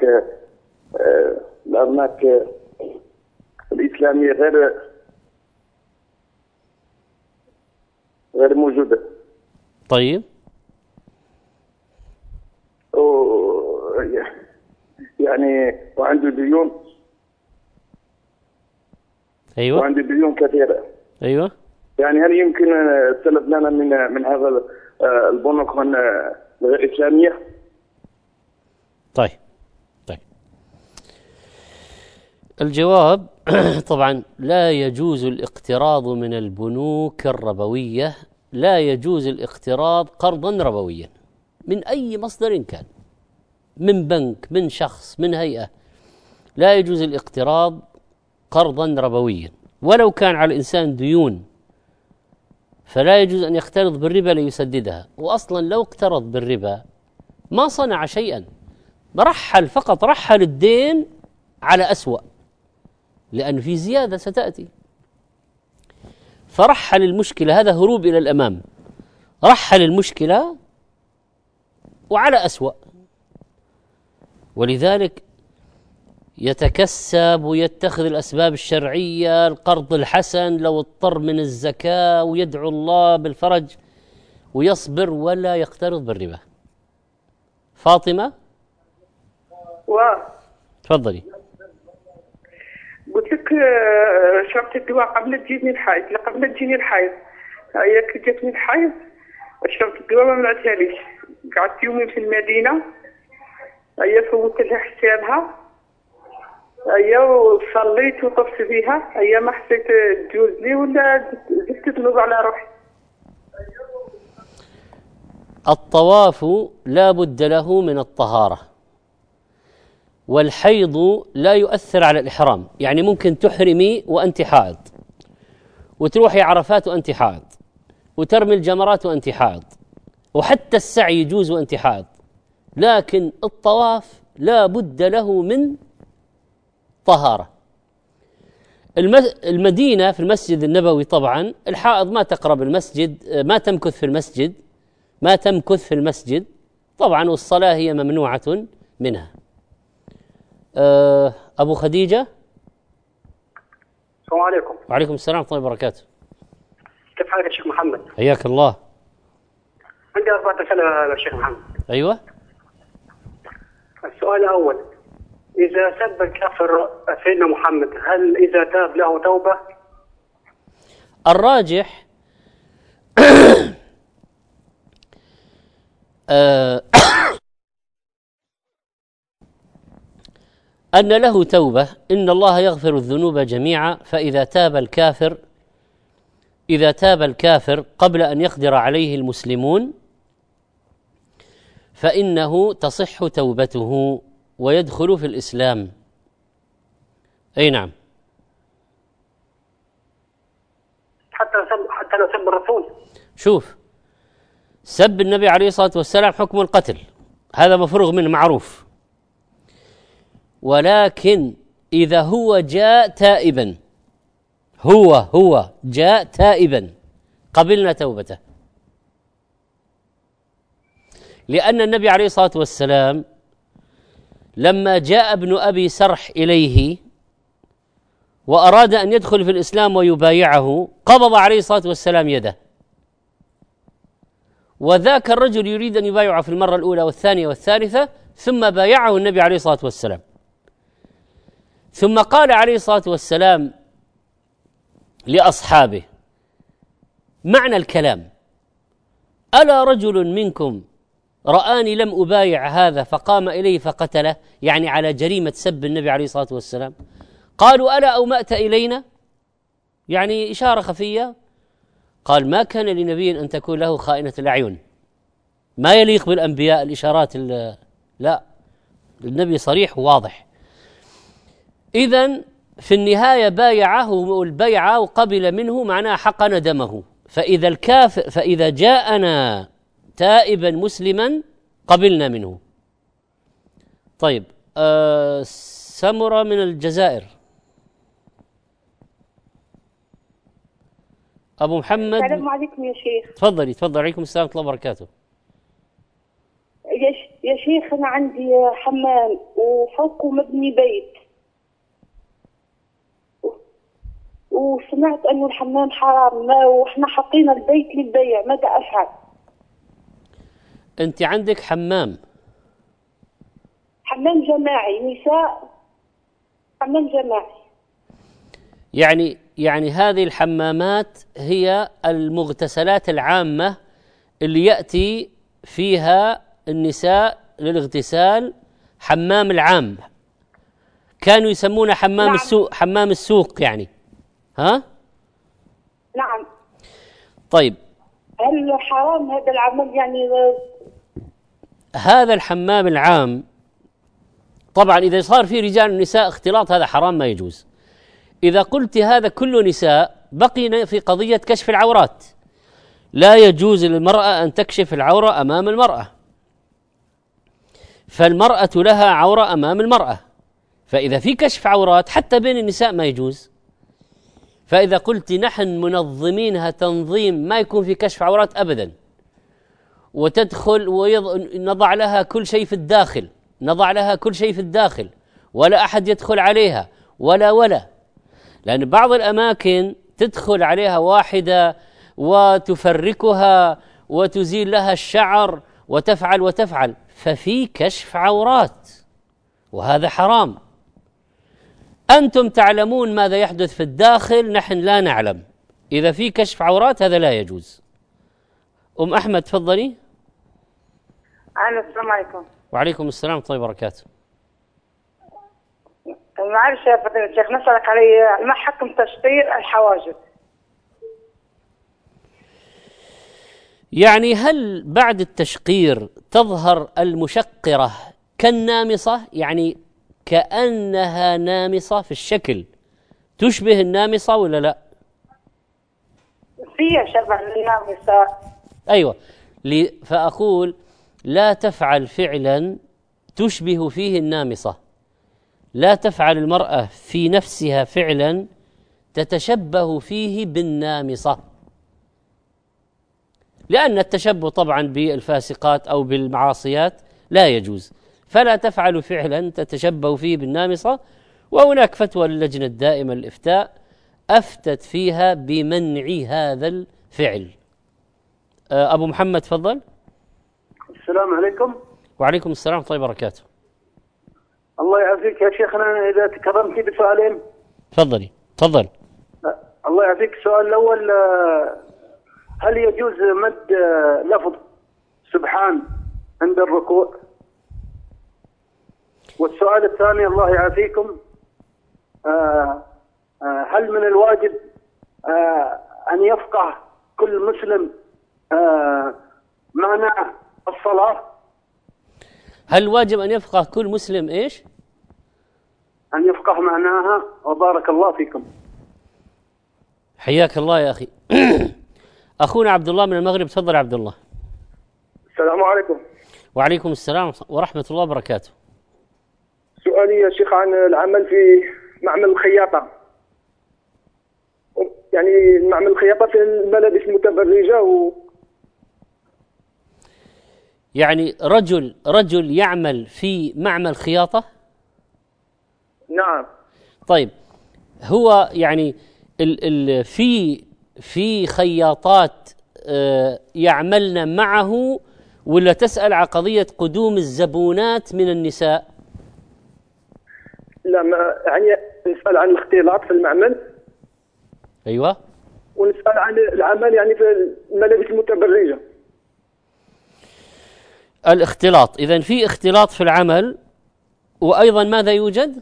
الأبناك الإسلامية غير غير موجودة. طيب. يعني وعنده ديون. أيوة. وعنده ديون كثيرة. أيوة. يعني هل يمكن السلف لنا من من هذا البنوك غير إسلامية؟ طيب طيب. الجواب طبعا لا يجوز الاقتراض من البنوك الربوية، لا يجوز الاقتراض قرضا ربويا من أي مصدر كان، من بنك، من شخص، من هيئة، لا يجوز الاقتراض قرضا ربويا، ولو كان على الإنسان ديون فلا يجوز أن يقترض بالربا ليسددها. وأصلا لو اقترض بالربا ما صنع شيئا، رحل فقط، رحل الدين على أسوأ، لأن في زيادة ستأتي، فرحل المشكلة، هذا هروب إلى الأمام، رحل المشكلة وعلى أسوأ. ولذلك يتكسب ويتخذ الأسباب الشرعية، القرض الحسن لو اضطر من الزكاة، ويدعو الله بالفرج ويصبر ولا يقترض بالربا. فاطمة. و تفضلي. قلت لك شربت الدواء قبل تجيني الحيض، لا قبل تجيني الحيض، هي جاتني الحيض شربت الدواء ما منعتهاليش، قعدت يومين في المدينة، هي فوت لها حسابها، هي وصليت وطفت فيها، هي ما حسيت تجوز لي ولا زدت ذنوب على روحي. الطواف لا بد له من الطهارة، والحيض لا يؤثر على الإحرام، يعني ممكن تحرمي وأنت حائض، وتروحي عرفات وأنت حائض، وترمي الجمرات وأنت حائض، وحتى السعي يجوز وأنت حائض، لكن الطواف لا بد له من طهارة. المدينة في المسجد النبوي طبعا الحائض ما تقرب المسجد، ما تمكث في المسجد، ما تمكث في المسجد طبعا، والصلاة هي ممنوعة منها. أبو خديجة. السلام عليكم. وعليكم السلام ورحمة الله وبركاته. كيف حالك يا شيخ محمد؟ حياك الله. عندي أربعة أسئلة يا شيخ محمد. أيوة. السؤال الأول، إذا سب الكافر سيدنا محمد هل إذا تاب له توبة؟ الراجح أن له توبة، إن الله يغفر الذنوب جميعا، فإذا تاب الكافر إذا تاب الكافر قبل أن يقدر عليه المسلمون فإنه تصح توبته ويدخل في الإسلام. أي نعم. حتى حتى لو سب الرسول. شوف، سب النبي عليه الصلاة والسلام حكم القتل، هذا مفروغ منه معروف. ولكن إذا هو جاء تائبا، هو هو جاء تائبا قبلنا توبته، لأن النبي عليه الصلاة والسلام لما جاء ابن أبي سرح إليه وأراد أن يدخل في الإسلام ويبايعه، قبض عليه الصلاة والسلام يده، وذاك الرجل يريد أن يبايعه في المرة الأولى والثانية والثالثة، ثم بايعه النبي عليه الصلاة والسلام. ثم قال عليه الصلاة والسلام لأصحابه معنى الكلام: ألا رجل منكم رآني لم أبايع هذا فقام إليه فقتله، يعني على جريمة سب النبي عليه الصلاة والسلام. قالوا: ألا أومأت إلينا، يعني إشارة خفية. قال: ما كان لنبي أن تكون له خائنة الأعين، ما يليق بالأنبياء الإشارات، لا، النبي صريح وواضح. إذن في النهاية بايعه البيعة وقبل منه، معناه حقن دمه. فإذا الكافر فإذا جاءنا تائبا مسلما قبلنا منه. طيب، آه سمرة من الجزائر. أبو محمد. السلام عليكم يا شيخ. تفضلي تفضل. عليكم السلام ورحمة الله وبركاته. يا يا شيخ، أنا عندي حمام وفوقه مبني بيت، وسمعت أنه الحمام حرام، وإحنا حطينا البيت للبيع، ماذا أفعل؟ أنت عندك حمام حمام جماعي نساء، حمام جماعي. يعني يعني هذه الحمامات هي المغتسلات العامة اللي يأتي فيها النساء للاغتسال، حمام العام، كانوا يسمونه حمام نعم. السوق، حمام السوق يعني. ها؟ نعم. طيب، هل حرام هذا العمل يعني؟ هذا الحمام العام طبعا إذا صار فيه رجال ونساء اختلاط هذا حرام، ما يجوز. إذا قلت هذا كله نساء بقينا في قضية كشف العورات، لا يجوز للمرأة أن تكشف العورة أمام المرأة، فالمرأة لها عورة أمام المرأة، فإذا في كشف عورات حتى بين النساء ما يجوز. فإذا قلت نحن منظمينها تنظيم ما يكون في كشف عورات أبدا، وتدخل ونضع لها كل شيء في الداخل، نضع لها كل شيء في الداخل ولا أحد يدخل عليها ولا ولا لأن بعض الأماكن تدخل عليها واحدة وتفركها وتزيل لها الشعر وتفعل وتفعل، ففي كشف عورات وهذا حرام. أنتم تعلمون ماذا يحدث في الداخل، نحن لا نعلم. إذا في كشف عورات هذا لا يجوز. أم أحمد تفضلي. السلام عليكم. وعليكم السلام ورحمة الله وبركاته. معلش يا فضيلة الشيخ، نسألك علي ما حكم تشطير الحواجب؟ يعني هل بعد التشقير تظهر المشقرة كالنامصة، يعني كأنها نامصة في الشكل تشبه النامصة ولا لا؟ فيها شبه النامصة. أيوة، فأقول لا تفعل فعلا تشبه فيه النامصة، لا تفعل المرأة في نفسها فعلا تتشبه فيه بالنامصة، لأن التشبه طبعا بالفاسقات أو بالمعاصيات لا يجوز، فلا تفعل فعلا تتشبه فيه بالنامصة. وهناك فتوى للجنة الدائمة للإفتاء أفتت فيها بمنع هذا الفعل. أبو محمد تفضل. السلام عليكم. وعليكم السلام ورحمة الله وبركاته. الله يعافيك يا شيخنا، إذا تكرمتي بسؤالين. تفضلي تفضل. الله يعافيك. السؤال الأول، هل يجوز مد لفظ سبحان عند الركوع؟ والسؤال الثاني الله يعافيكم، هل من الواجب أن يفقه كل مسلم معنى الصلاة؟ هل واجب أن يفقه كل مسلم إيش؟ أن يفقه معناها. وبارك الله فيكم. حياك الله يا أخي. أخونا عبد الله من المغرب، تفضل عبد الله. السلام عليكم. وعليكم السلام ورحمة الله وبركاته. سؤالي يا شيخ عن العمل في معمل الخياطة، يعني معمل الخياطة في الملابس المتبرجة و... يعني رجل رجل يعمل في معمل خياطة؟ نعم. طيب هو يعني ال ال في في خياطات آه يعملن معه، ولا تسأل على قضية قدوم الزبونات من النساء؟ لا، ما يعني نسأل عن الاختلاط في المعمل. أيوة. ونسأل عن العمل يعني في الملابس المتبرجة. الاختلاط، إذن في اختلاط في العمل، وأيضا ماذا يوجد؟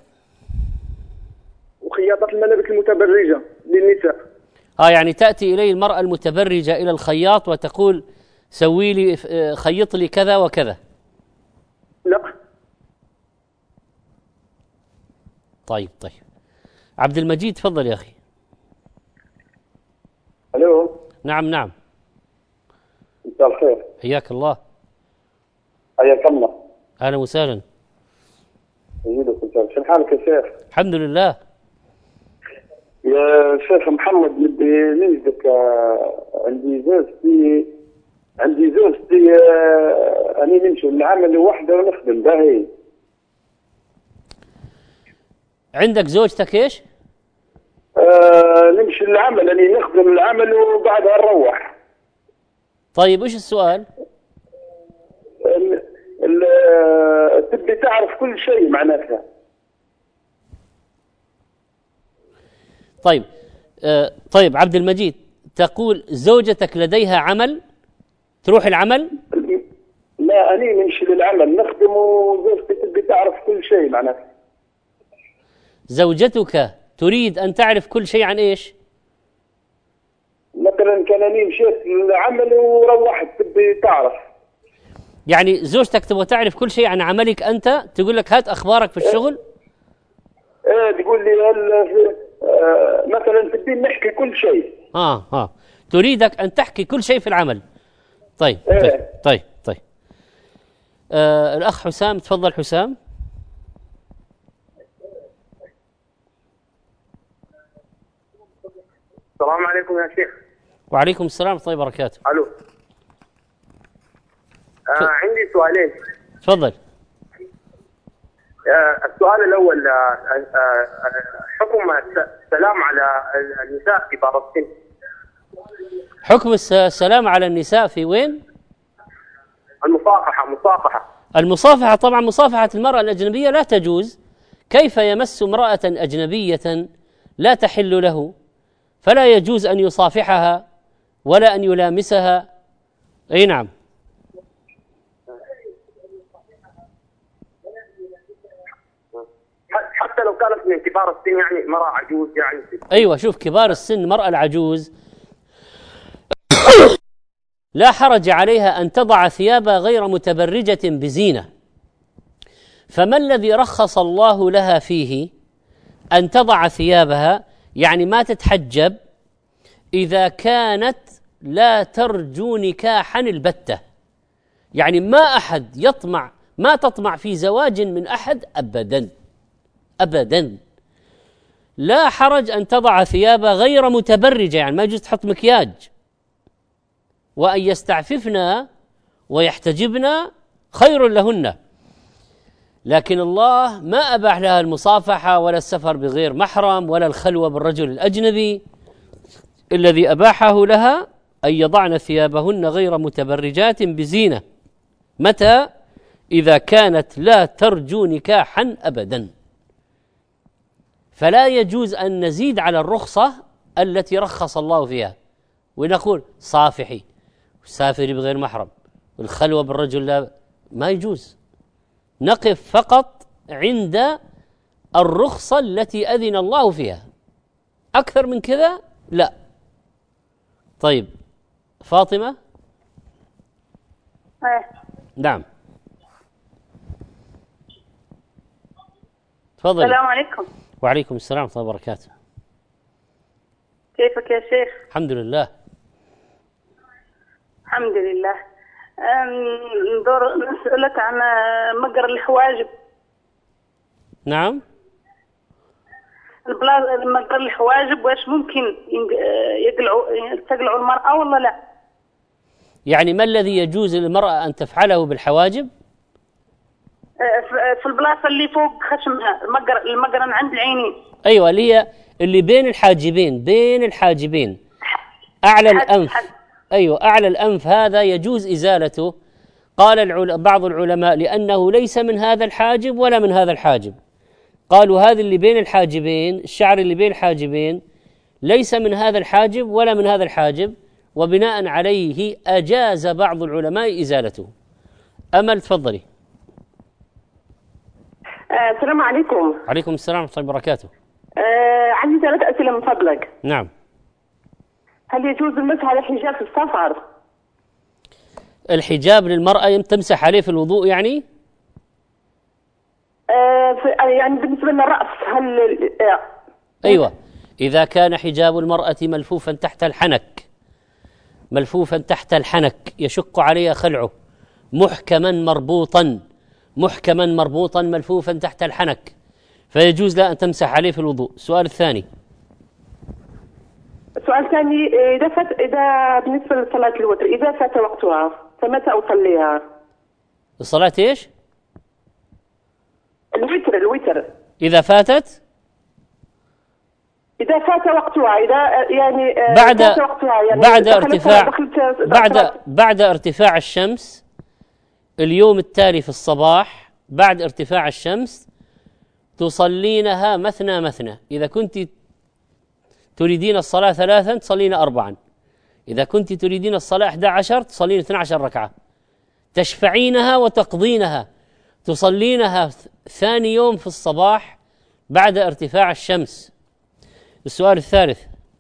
وخياطة الملابس المتبرجة للنساء. آه يعني تأتي إلي المرأة المتبرجة إلى الخياط وتقول سوي لي خيط لي كذا وكذا. لا. طيب طيب عبد المجيد تفضل يا أخي. الو. نعم نعم. مساء الخير. حياك الله. حياك الله. أهلا وسهلا. يجيبك مساء. شو حالك يا شيخ؟ الحمد لله. يا شيخ محمد بدي نجدك، عندي زوجتي عندي زوجتي أنا نمشي العمل وحده ونخدم باهي. عندك زوجتك ايش؟ آه نمشي العمل، أنا نخدم العمل وبعدها نروح. طيب ايش السؤال؟ ال ال تبي تعرف كل شيء معناتها. طيب آه طيب عبد المجيد، تقول زوجتك لديها عمل تروح العمل؟ لا، أنا نمشي للعمل نخدم وزوجتي تبي تعرف كل شيء معناتها. زوجتك تريد أن تعرف كل شيء عن إيش؟ مثلا كان أنا مشيت للعمل وروحت تبي تعرف. يعني زوجتك تبغى تعرف كل شيء عن عملك أنت، تقول لك هات أخبارك في الشغل؟ إيه تقول لي آه مثلا تبي نحكي كل شيء. آه آه تريدك أن تحكي كل شيء في العمل. طيب إيه. طيب طيب طيب آه الأخ حسام تفضل. حسام. السلام عليكم يا شيخ. وعليكم السلام ورحمة الله وبركاته. الو. آه عندي سؤالين. تفضل. آه السؤال الاول، آه آه حكم السلام على النساء كبار السن. حكم السلام على النساء في وين؟ المصافحة. مصافحة المصافحة طبعا مصافحة المرأة الأجنبية لا تجوز. كيف يمس امرأة أجنبية لا تحل له؟ فلا يجوز أن يصافحها ولا أن يلامسها. أي نعم. حتى لو كانت من كبار السن، يعني مرأة عجوز يعني. أيوة شوف، كبار السن المرأة العجوز لا حرج عليها أن تضع ثيابها غير متبرجة بزينة. فما الذي رخص الله لها فيه أن تضع ثيابها؟ يعني ما تتحجب إذا كانت لا ترجو نكاحا البتة، يعني ما أحد يطمع، ما تطمع في زواج من أحد أبدا أبدا. لا حرج أن تضع ثيابها غير متبرجة، يعني ما يجوز تحط مكياج. وأن يستعففن ويحتجبن خير لهن. لكن الله ما أباح لها المصافحة ولا السفر بغير محرم ولا الخلوة بالرجل الأجنبي. الذي أباحه لها أن يضعن ثيابهن غير متبرجات بزينة. متى؟ إذا كانت لا ترجو نكاحا أبدا. فلا يجوز أن نزيد على الرخصة التي رخص الله فيها ونقول صافحي سافري بغير محرم والخلوة بالرجل لا، ما يجوز. نقف فقط عند الرخصة التي أذن الله فيها، أكثر من كذا لا. طيب فاطمة. ايه نعم تفضل. السلام عليكم. وعليكم السلام ورحمة الله وبركاته. كيفك يا شيخ؟ الحمد لله. الحمد لله. ندور نسألك عن مقر الحواجب. نعم. البلاصة مقر الحواجب واش ممكن يقلعوا تقلعوا المرأة ولا لا؟ يعني ما الذي يجوز للمرأة أن تفعله بالحواجب؟ في البلاصة اللي فوق خشمها، المقر المقر عند العينين. أيوة، اللي هي اللي بين الحاجبين، بين الحاجبين أعلى الأنف. أيوة، أعلى الأنف هذا يجوز إزالته. قال العل... بعض العلماء لأنه ليس من هذا الحاجب ولا من هذا الحاجب، قالوا هذا اللي بين الحاجبين، الشعر اللي بين الحاجبين ليس من هذا الحاجب ولا من هذا الحاجب، وبناء عليه أجاز بعض العلماء إزالته. أمل تفضلي. آه، السلام عليكم. عليكم السلام ورحمة الله وبركاته. آه، عندي ثلاث أسئلة من فضلك. نعم. هل يجوز المسح على الحجاب في السفر؟ الحجاب للمرأة تمسح عليه في الوضوء يعني؟ آه، يعني بالنسبة للرأس هل آه. أيوة، إذا كان حجاب المرأة ملفوفا تحت الحنك، ملفوفا تحت الحنك يشق عليها خلعه، محكما مربوطا، محكما مربوطا ملفوفا تحت الحنك، فيجوز لها أن تمسح عليه في الوضوء. السؤال الثاني. السؤال الثاني، إذا فات إذا بالنسبة لصلاة الوتر إذا فات وقتها فمتى أصليها؟ الصلاة إيش؟ الوتر الوتر إذا فاتت؟ إذا فات وقتها، إذا يعني بعد فات وقتها يعني بعد ارتفاع بعد بعد ارتفاع الشمس اليوم التالي في الصباح، بعد ارتفاع الشمس تصلينها مثنى مثنى. إذا كنت تريدين الصلاة ثلاثا تصلين أربعا، إذا كنت تريدين الصلاة أحد عشر تصلين اثنى عشر ركعة، تشفعينها وتقضينها، تصلينها ثاني يوم في الصباح بعد ارتفاع الشمس. السؤال الثالث.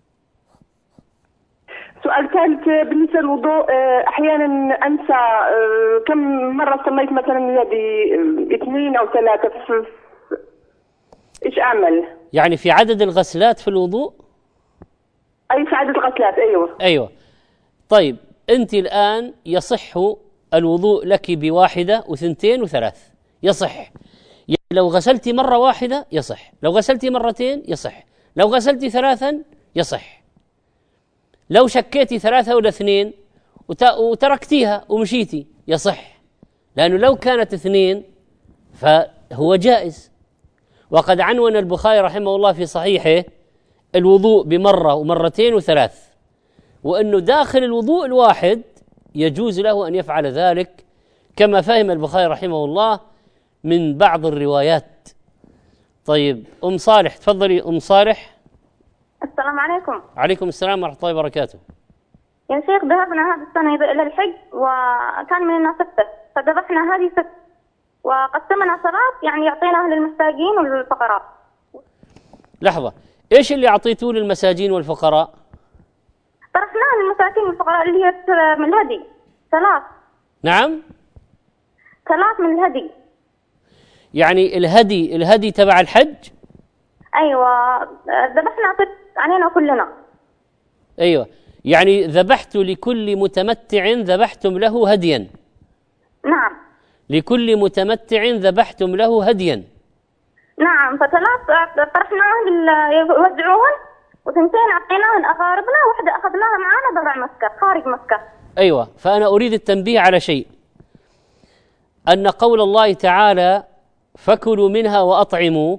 السؤال الثالث بالنسبة للوضوء، أحيانا أنسى كم مرة صليت مثلا يدي اثنين أو ثلاثة، إيش أعمل؟ يعني في عدد الغسلات في الوضوء؟ أي في عدد الغسلات. أيوة أيوة. طيب أنت الآن يصح الوضوء لك بواحدة وثنتين وثلاث، يصح. يعني لو غسلتي مرة واحدة يصح، لو غسلتي مرتين يصح، لو غسلتي ثلاثا يصح. لو شكيتي ثلاثة ولا اثنين وتركتيها ومشيتي يصح، لأنه لو كانت اثنين فهو جائز. وقد عنون البخاري رحمه الله في صحيحه الوضوء بمرة ومرتين وثلاث، وأنه داخل الوضوء الواحد يجوز له أن يفعل ذلك كما فهم البخاري رحمه الله من بعض الروايات. طيب أم صالح تفضلي. أم صالح. السلام عليكم. عليكم السلام ورحمة الله وبركاته. يا شيخ ذهبنا هذه السنة إلى الحج وكان مننا ستة، فذبحنا هذه ست وقسمنا صلاة يعني يعطيناها للمساجين والفقراء. لحظة، إيش اللي أعطيتوه للمساجين والفقراء؟ طرحناها للمساكين والفقراء اللي هي من الهدي ثلاث. نعم؟ ثلاث من الهدي. يعني الهدي الهدي تبع الحج؟ أيوة، ذبحنا علينا كلنا. أيوة، يعني ذبحت لكل متمتع ذبحتم له هديا. نعم. لكل متمتع ذبحتم له هديا. نعم، فثلاث طرحناهم يوزعوهن وثنتين أعطيناهن أقاربنا، واحدة أخذناها معانا برا مكة خارج مكة. أيوة، فأنا أريد التنبيه على شيء، أن قول الله تعالى فكلوا منها وأطعموا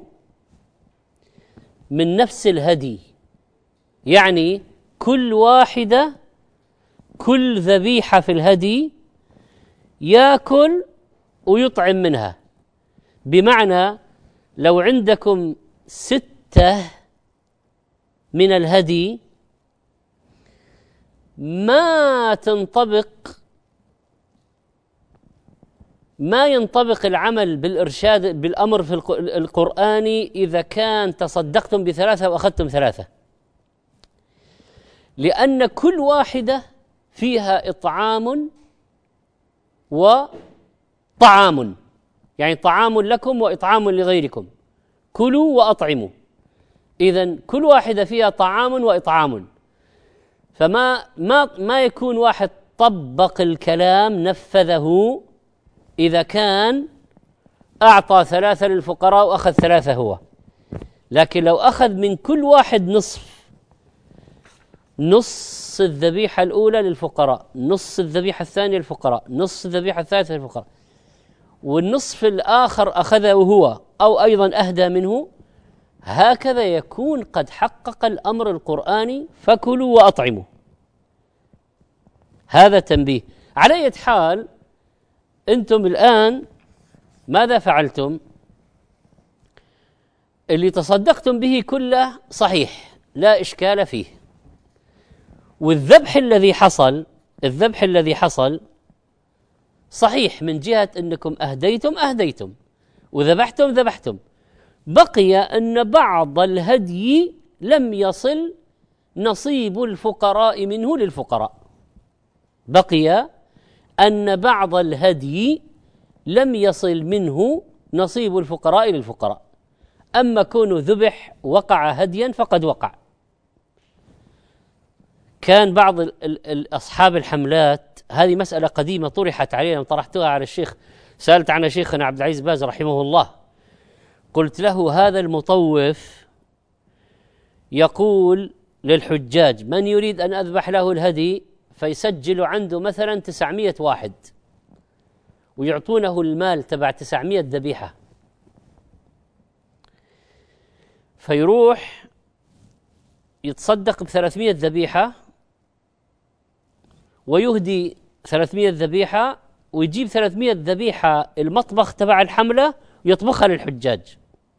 من نفس الهدي، يعني كل واحدة كل ذبيحة في الهدي يأكل ويطعم منها. بمعنى لو عندكم ستة من الهدي ما تنطبق ما ينطبق العمل بالإرشاد بالأمر في القرآني إذا كان تصدقتم بثلاثة وأخذتم ثلاثة، لأن كل واحدة فيها إطعام وطعام، يعني طعام لكم وإطعام لغيركم، كلوا وأطعموا. إذن كل واحدة فيها طعام وإطعام، فما ما ما يكون واحد طبق الكلام نفذه إذا كان أعطى ثلاثة للفقراء وأخذ ثلاثة هو. لكن لو أخذ من كل واحد نصف، نص الذبيحة الأولى للفقراء، نص الذبيحة الثانية للفقراء، نص الذبيحة الثالثة للفقراء، والنصف الآخر أخذه هو أو أيضا أهدى منه، هكذا يكون قد حقق الأمر القرآني فكلوا وأطعموا. هذا تنبيه. على أي حال أنتم الآن ماذا فعلتم؟ اللي تصدقتم به كله صحيح لا إشكال فيه، والذبح الذي حصل الذبح الذي حصل صحيح من جهة أنكم أهديتم أهديتم وذبحتم ذبحتم. بقي أن بعض الهدي لم يصل نصيب الفقراء منه للفقراء، بقي أن بعض الهدي لم يصل منه نصيب الفقراء للفقراء. أما كونه ذبح وقع هديا فقد وقع. كان بعض أصحاب الحملات، هذه مسألة قديمة طرحت علينا طرحتها على الشيخ، سألت عنها شيخنا عبد العزيز باز رحمه الله، قلت له هذا المطوف يقول للحجاج من يريد أن أذبح له الهدي فيسجل عنده مثلا تسعمائة واحد ويعطونه المال تبع تسعمائة ذبيحة، فيروح يتصدق بثلاثمائة ذبيحة ويهدي ثلاثمائة ذبيحة ويجيب ثلاثمائة ذبيحة المطبخ تبع الحملة ويطبخها للحجاج.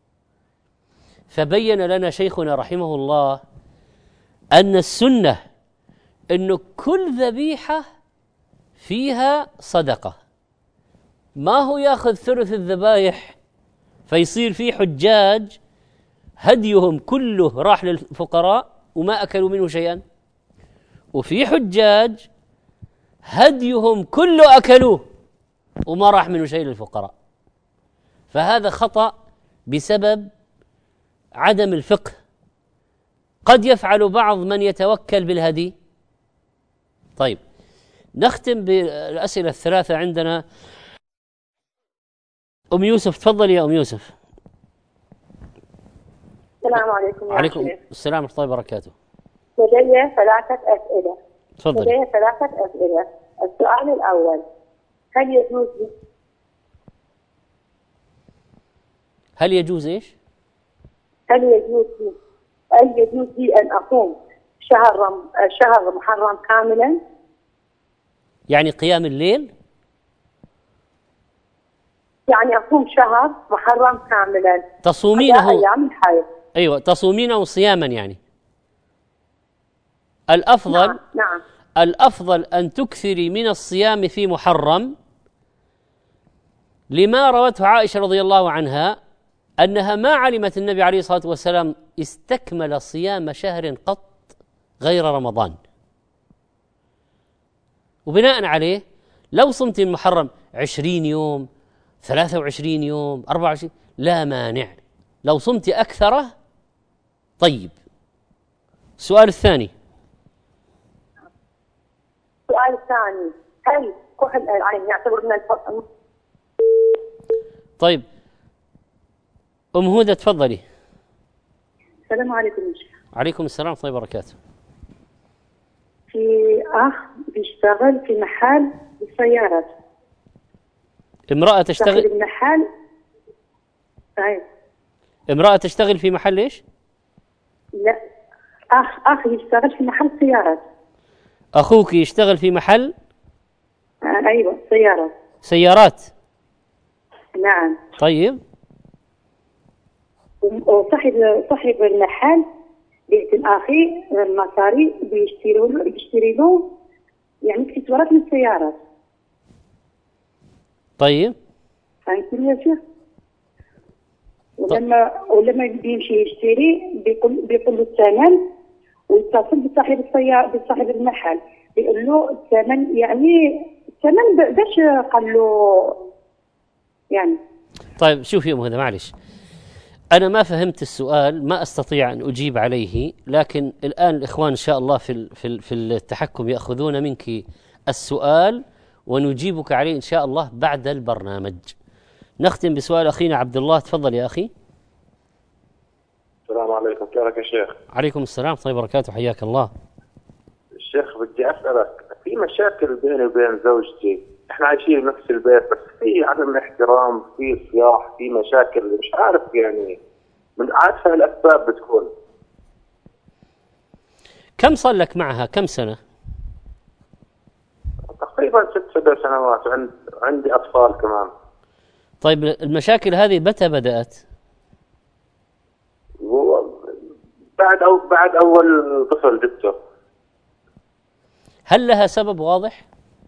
فبين لنا شيخنا رحمه الله أن السنة أنه كل ذبيحة فيها صدقة، ما هو يأخذ ثلث الذبايح فيصير في حجاج هديهم كله راح للفقراء وما أكلوا منه شيئا، وفي حجاج هديهم كله أكلوه وما راح منه شيء للفقراء. فهذا خطأ بسبب عدم الفقه. قد يفعل بعض من يتوكل بالهدي. طيب نختم بالأسئلة الثلاثة. عندنا أم يوسف، تفضل يا أم يوسف. السلام عليكم. عليكم السلام ورحمة الله وبركاته. لدي ثلاثة أسئلة. تفضل. لدي ثلاثة أسئلة. السؤال الأول، هل يجوز هل يجوز إيش؟ هل يجوز هل يجوز لي أن أقوم شهر رم... شهر محرم كاملا؟ يعني قيام الليل؟ يعني أقوم شهر محرم كاملا تصومينه أيام الحيض. أيوة، تصومينه صياما يعني. الأفضل نعم. نعم. الأفضل أن تكثري من الصيام في محرم، لما روته عائشة رضي الله عنها أنها ما علمت النبي عليه الصلاة والسلام استكمل صيام شهر قط غير رمضان. وبناء عليه لو صمت المحرم عشرين يوم، ثلاثة وعشرين يوم، أربعة وعشرين، لا مانع. لو صمت أكثره طيب. السؤال الثاني. السؤال الثاني، هل كحل العين يعتبر من الفطر؟ طيب أم هدى تفضلي. السلام عليكم. عليكم السلام ورحمة الله وبركاته. في أخ بيشتغل في محل السيارات. امرأة تشتغل في محل. طيب. امرأة تشتغل في محل إيش؟ لا، أخ أخ يشتغل في محل سيارات. أخوك يشتغل في محل؟ آه أيوة سيارات. سيارات. نعم. طيب. وصاحب صاحب المحل بيت أخي المصاري بيشتروا له بيشتري له يعني اكسسوارات من السيارات. طيب. فهمتني يا شيخ؟ ولما ولما بيمشي يشتري بيقول بيقول له الثمن، ويتصل بصاحب السيارة بصاحب المحل بيقول له الثمن، يعني الثمن باش قال له يعني. طيب شوفي يا أم هدى، معلش أنا ما فهمت السؤال، ما أستطيع أن أجيب عليه، لكن الآن الإخوان إن شاء الله في في في التحكم يأخذون منك السؤال ونجيبك عليه إن شاء الله بعد البرنامج. نختم بسؤال أخينا عبد الله. تفضل يا أخي. السلام عليكم. كيفك يا شيخ؟ عليكم السلام ورحمة الله وبركاته. حياك الله. الشيخ بدي أسألك، في مشاكل بيني وبين زوجتي، احنا عايشين بنفس البيت بس في عدم احترام، في صياح، في مشاكل مش عارف يعني من عارفة الأسباب بتكون. كم صار لك معها؟ كم سنة؟ تقريبا ست سبع سنوات، عند عندي أطفال كمان. طيب المشاكل هذه متى بدأت؟ بعد أو بعد أول طفل جبته. هل لها سبب واضح؟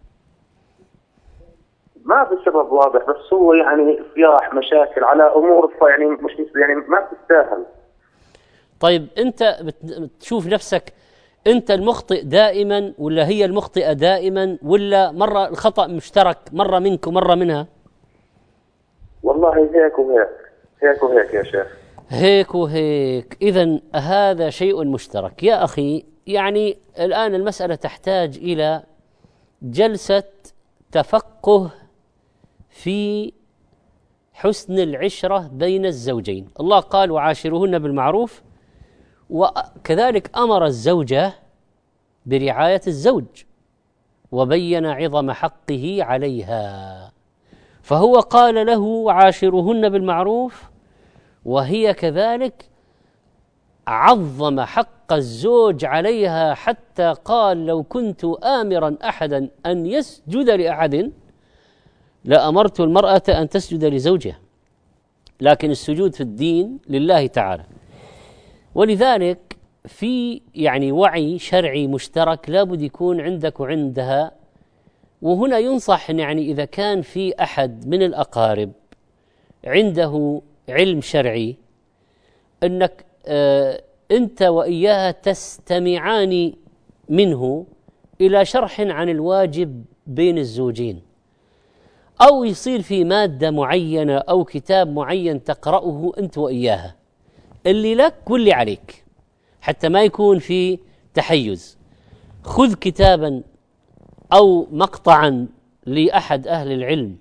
ما في سبب واضح، بس هو يعني صياح، مشاكل على أمور يعني مش يعني ما بتستاهل. طيب أنت بتشوف نفسك أنت المخطئ دائما ولا هي المخطئة دائما، ولا مرة الخطأ مشترك، مرة منك ومرة منها؟ والله هيك وهيك، هيك وهيك يا شيخ. هيك وهيك. إذن هذا شيء مشترك يا أخي. يعني الآن المسألة تحتاج إلى جلسة تفقه في حسن العشرة بين الزوجين. الله قال وعاشروهن بالمعروف، وكذلك أمر الزوجة برعاية الزوج وبين عظم حقه عليها، فهو قال له وعاشروهن بالمعروف، وهي كذلك عظم حق الزوج عليها حتى قال لو كنت آمرا أحدا أن يسجد لأحد لأمرت المرأة أن تسجد لزوجها، لكن السجود في الدين لله تعالى. ولذلك في يعني وعي شرعي مشترك لابد يكون عندك وعندها. وهنا ينصح يعني إذا كان في أحد من الأقارب عنده علم شرعي أنك آه أنت وإياها تستمعان منه إلى شرح عن الواجب بين الزوجين، أو يصير في مادة معينة أو كتاب معين تقرأه أنت وإياها، اللي لك واللي عليك، حتى ما يكون في تحيز. خذ كتابا أو مقطعا لأحد أهل العلم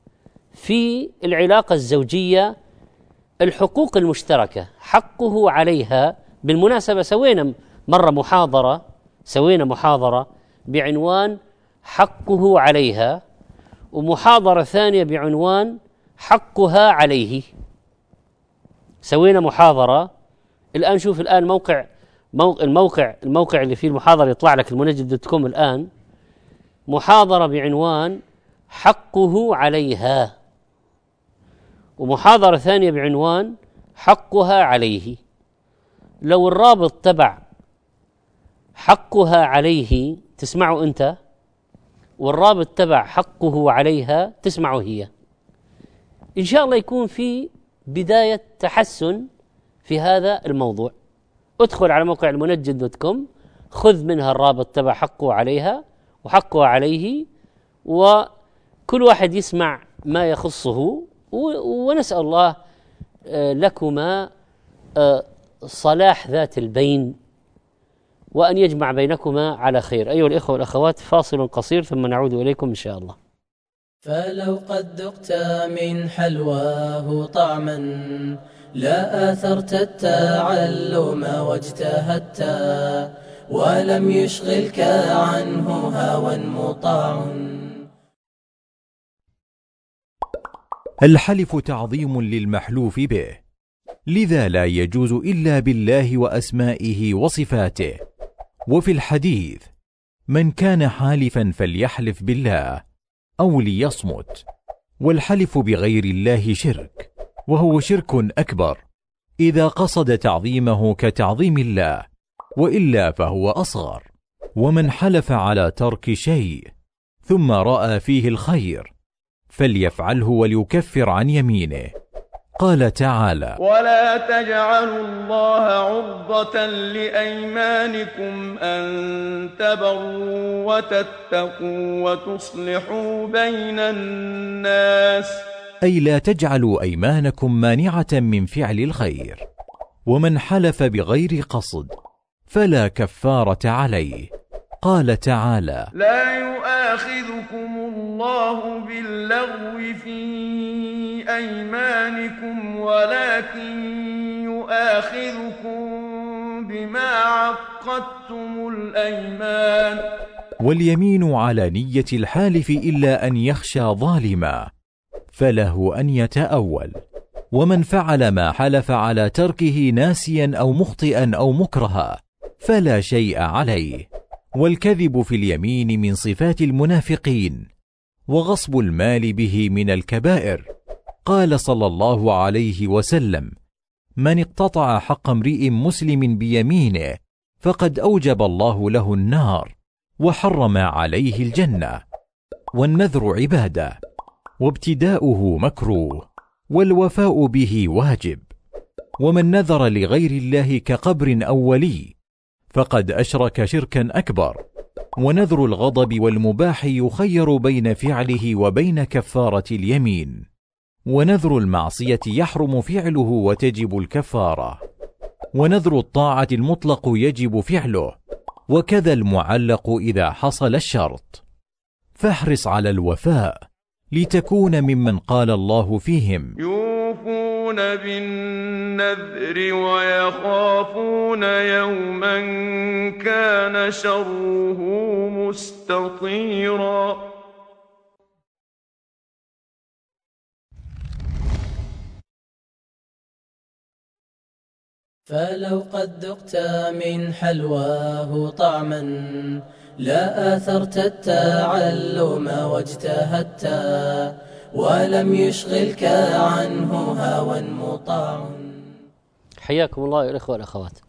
في العلاقة الزوجية، الحقوق المشتركة، حقه عليها. بالمناسبة سوينا مرة محاضرة سوينا محاضرة بعنوان حقه عليها، ومحاضرة ثانية بعنوان حقها عليه. سوينا محاضرة. الآن شوف الآن موقع الموقع الموقع اللي فيه المحاضرة يطلع لك المنجد دوت كوم. الآن محاضرة بعنوان حقه عليها، ومحاضرة ثانية بعنوان حقها عليه. لو الرابط تبع حقها عليه تسمعه أنت، والرابط تبع حقه عليها تسمعه هي، إن شاء الله يكون في بداية تحسن في هذا الموضوع. ادخل على موقع المنجد دوت كوم، خذ منها الرابط تبع حقه عليها وحقه عليه، وكل واحد يسمع ما يخصه، ونسأل الله لكما صلاح ذات البين وأن يجمع بينكما على خير. أيها الإخوة والأخوات، فاصل قصير ثم نعود إليكم إن شاء الله. فلو قد ذقت من حلواه طعما لا آثرت التعلم واجتهدت ولم يشغلك عنه هوى مطاع. الحلف تعظيم للمحلوف به، لذا لا يجوز إلا بالله وأسمائه وصفاته. وفي الحديث: من كان حالفا فليحلف بالله أو ليصمت. والحلف بغير الله شرك، وهو شرك أكبر إذا قصد تعظيمه كتعظيم الله، وإلا فهو أصغر. ومن حلف على ترك شيء ثم رأى فيه الخير فليفعله وليكفر عن يمينه. قال تعالى: ولا تجعلوا الله عرضة لأيمانكم أن تبروا وتتقوا وتصلحوا بين الناس. أي لا تجعلوا أيمانكم مانعة من فعل الخير. ومن حلف بغير قصد فلا كفارة عليه، قال تعالى: لا يؤاخذكم الله باللغو في أيمانكم ولكن يؤاخذكم بما عقدتم الأيمان. واليمين على نية الحالف إلا أن يخشى ظالما فله أن يتأول، ومن فعل ما حلف على تركه ناسيا أو مخطئا أو مكرها فلا شيء عليه. والكذب في اليمين من صفات المنافقين، وغصب المال به من الكبائر. قال صلى الله عليه وسلم: من اقتطع حق امرئ مسلم بيمينه فقد أوجب الله له النار وحرم عليه الجنة. والنذر عبادة، وابتداؤه مكروه، والوفاء به واجب. ومن نذر لغير الله كقبر أو ولي فقد أشرك شركا أكبر. ونذر الغضب والمباح يخير بين فعله وبين كفارة اليمين. ونذر المعصية يحرم فعله وتجب الكفارة. ونذر الطاعة المطلق يجب فعله، وكذا المعلق إذا حصل الشرط. فاحرص على الوفاء لتكون ممن قال الله فيهم: يوفون بالنذر ويخافون يوما كان شره مستطيرا. فلو قد ذقت من حلواه طعما لا آثرت التعلم واجتهدت ولم يشغلك عنه هوى مطاع. حياكم الله يا الإخوة والأخوات.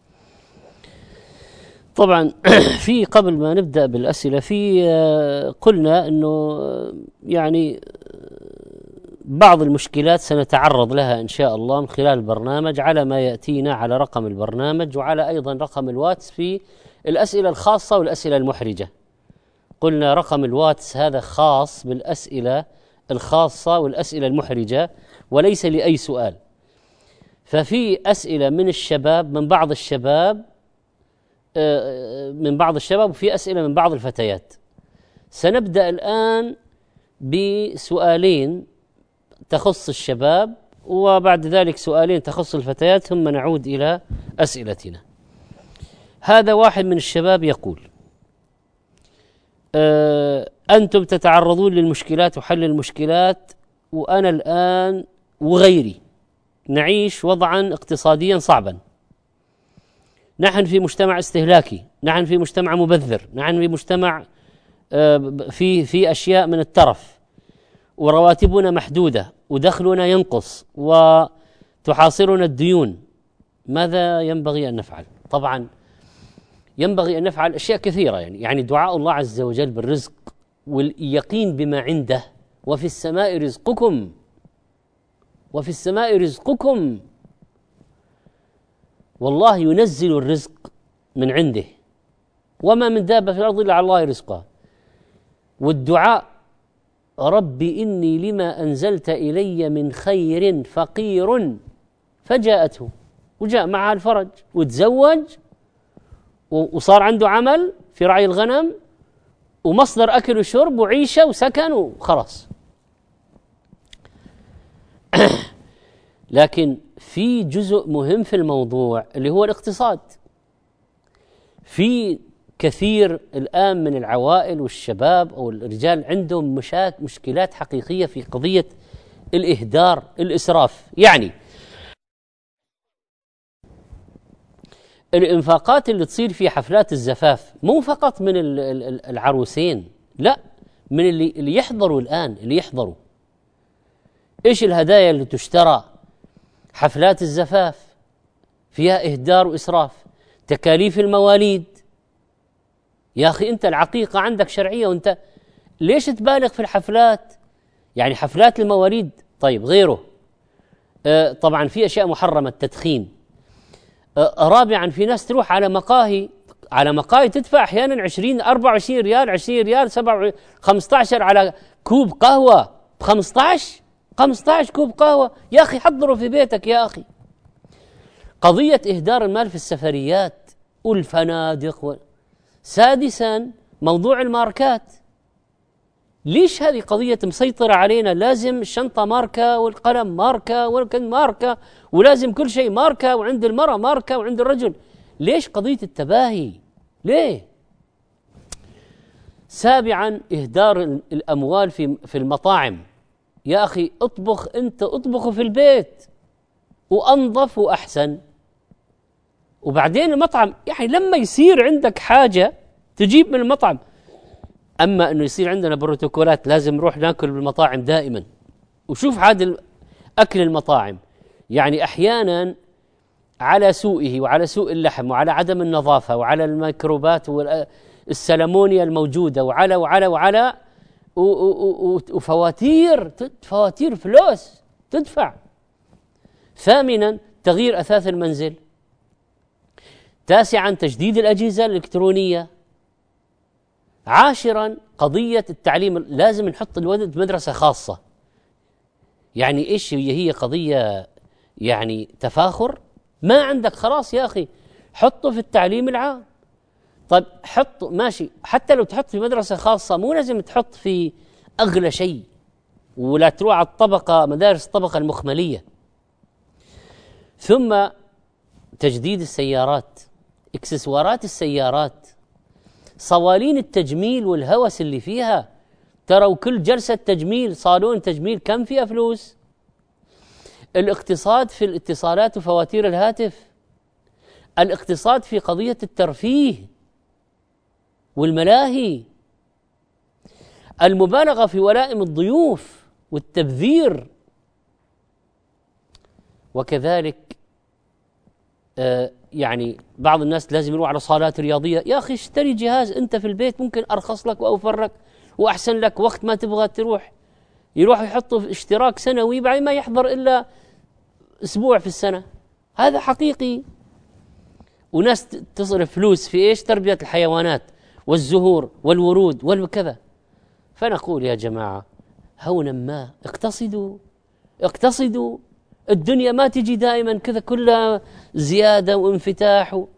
طبعا في قبل ما نبدأ بالأسئلة في قلنا أنه يعني بعض المشكلات سنتعرض لها إن شاء الله من خلال البرنامج على ما يأتينا على رقم البرنامج وعلى أيضا رقم الواتس في الأسئلة الخاصة والأسئلة المحرجة. قلنا رقم الواتس هذا خاص بالأسئلة الخاصة والأسئلة المحرجة وليس لأي سؤال. ففي أسئلة من الشباب من بعض الشباب من بعض الشباب وفي أسئلة من بعض الفتيات. سنبدأ الآن بسؤالين تخص الشباب وبعد ذلك سؤالين تخص الفتيات ثم نعود إلى أسئلتنا. هذا واحد من الشباب يقول: أنتم تتعرضون للمشكلات وحل المشكلات وأنا الآن وغيري نعيش وضعا اقتصاديا صعبا. نحن في مجتمع استهلاكي، نحن في مجتمع مبذر، نحن في مجتمع في في أشياء من الترف، ورواتبنا محدودة ودخلنا ينقص وتحاصرنا الديون. ماذا ينبغي أن نفعل؟ طبعا ينبغي أن نفعل أشياء كثيرة، يعني يعني دعاء الله عز وجل بالرزق واليقين بما عنده. وفي السماء رزقكم وفي السماء رزقكم والله ينزل الرزق من عنده وما من دابة في الأرض إلا على الله رزقها. والدعاء: ربي إني لما أنزلت إلي من خير فقير فجاءته، وجاء معها الفرج وتزوج وصار عنده عمل في رعي الغنم ومصدر أكل وشرب وعيشة وسكن وخلاص. لكن في جزء مهم في الموضوع اللي هو الاقتصاد. في كثير الآن من العوائل والشباب أو الرجال عندهم مشاكل مشكلات حقيقية في قضية الإهدار الإسراف. يعني الإنفاقات اللي تصير في حفلات الزفاف مو فقط من العروسين، لا، من اللي, اللي يحضروا الآن اللي يحضروا. إيش الهدايا اللي تشترى؟ حفلات الزفاف فيها إهدار وإسراف. تكاليف المواليد، يا أخي أنت العقيقة عندك شرعية وأنت ليش تبالغ في الحفلات؟ يعني حفلات المواليد. طيب غيره آه طبعا في أشياء محرمة، التدخين. آه رابعا في ناس تروح على مقاهي على مقاهي تدفع أحيانا عشرين أربعة وعشرين ريال عشرين ريال سبعة خمسة عشر على كوب قهوة بخمسة عشر خمسة عشر كوب قهوة. يا أخي حضره في بيتك يا أخي. قضية إهدار المال في السفريات والفنادق و... سادسا موضوع الماركات. ليش هذه قضية مسيطرة علينا؟ لازم الشنطة ماركة والقلم ماركة والكن ماركة ولازم كل شيء ماركة، وعند المرأة ماركة وعند الرجل. ليش قضية التباهي؟ ليه؟ سابعا إهدار الأموال في في المطاعم. يا أخي اطبخ أنت، اطبخ في البيت وأنظف وأحسن. وبعدين المطعم يعني لما يصير عندك حاجة تجيب من المطعم. أما أنه يصير عندنا بروتوكولات لازم نروح ناكل بالمطاعم دائما. وشوف عاد أكل المطاعم، يعني أحيانا على سوءه وعلى سوء اللحم وعلى عدم النظافة وعلى الميكروبات والسلمونيا الموجودة وعلى وعلى وعلى وفواتير فواتير فلوس تدفع. ثامنا تغيير أثاث المنزل. تاسعا تجديد الأجهزة الإلكترونية. عاشرا قضية التعليم، لازم نحط الولد مدرسة خاصة. يعني إيش هي؟ هي قضية يعني تفاخر. ما عندك خلاص يا أخي حطه في التعليم العام. طيب حط ماشي، حتى لو تحط في مدرسة خاصة مو لازم تحط في أغلى شيء، ولا تروح على الطبقة مدارس الطبقة المخملية. ثم تجديد السيارات، إكسسوارات السيارات، صوالين التجميل والهوس اللي فيها. ترى كل جلسة تجميل صالون تجميل كم فيها فلوس؟ الاقتصاد في الاتصالات وفواتير الهاتف، الاقتصاد في قضية الترفيه والملاهي، المبالغة في ولائم الضيوف والتبذير. وكذلك آه يعني بعض الناس لازم يروح على صالات رياضية. يا أخي اشتري جهاز أنت في البيت، ممكن أرخص لك وأوفر لك وأحسن لك. وقت ما تبغى تروح يروح يحطوا في اشتراك سنوي، بعد ما يحضر إلا أسبوع في السنة. هذا حقيقي. وناس تصرف فلوس في إيش؟ تربية الحيوانات والزهور والورود والكذا. فنقول يا جماعة هونا ما اقتصدوا اقتصدوا. الدنيا ما تجي دائما كذا كلها زيادة وانفتاح و...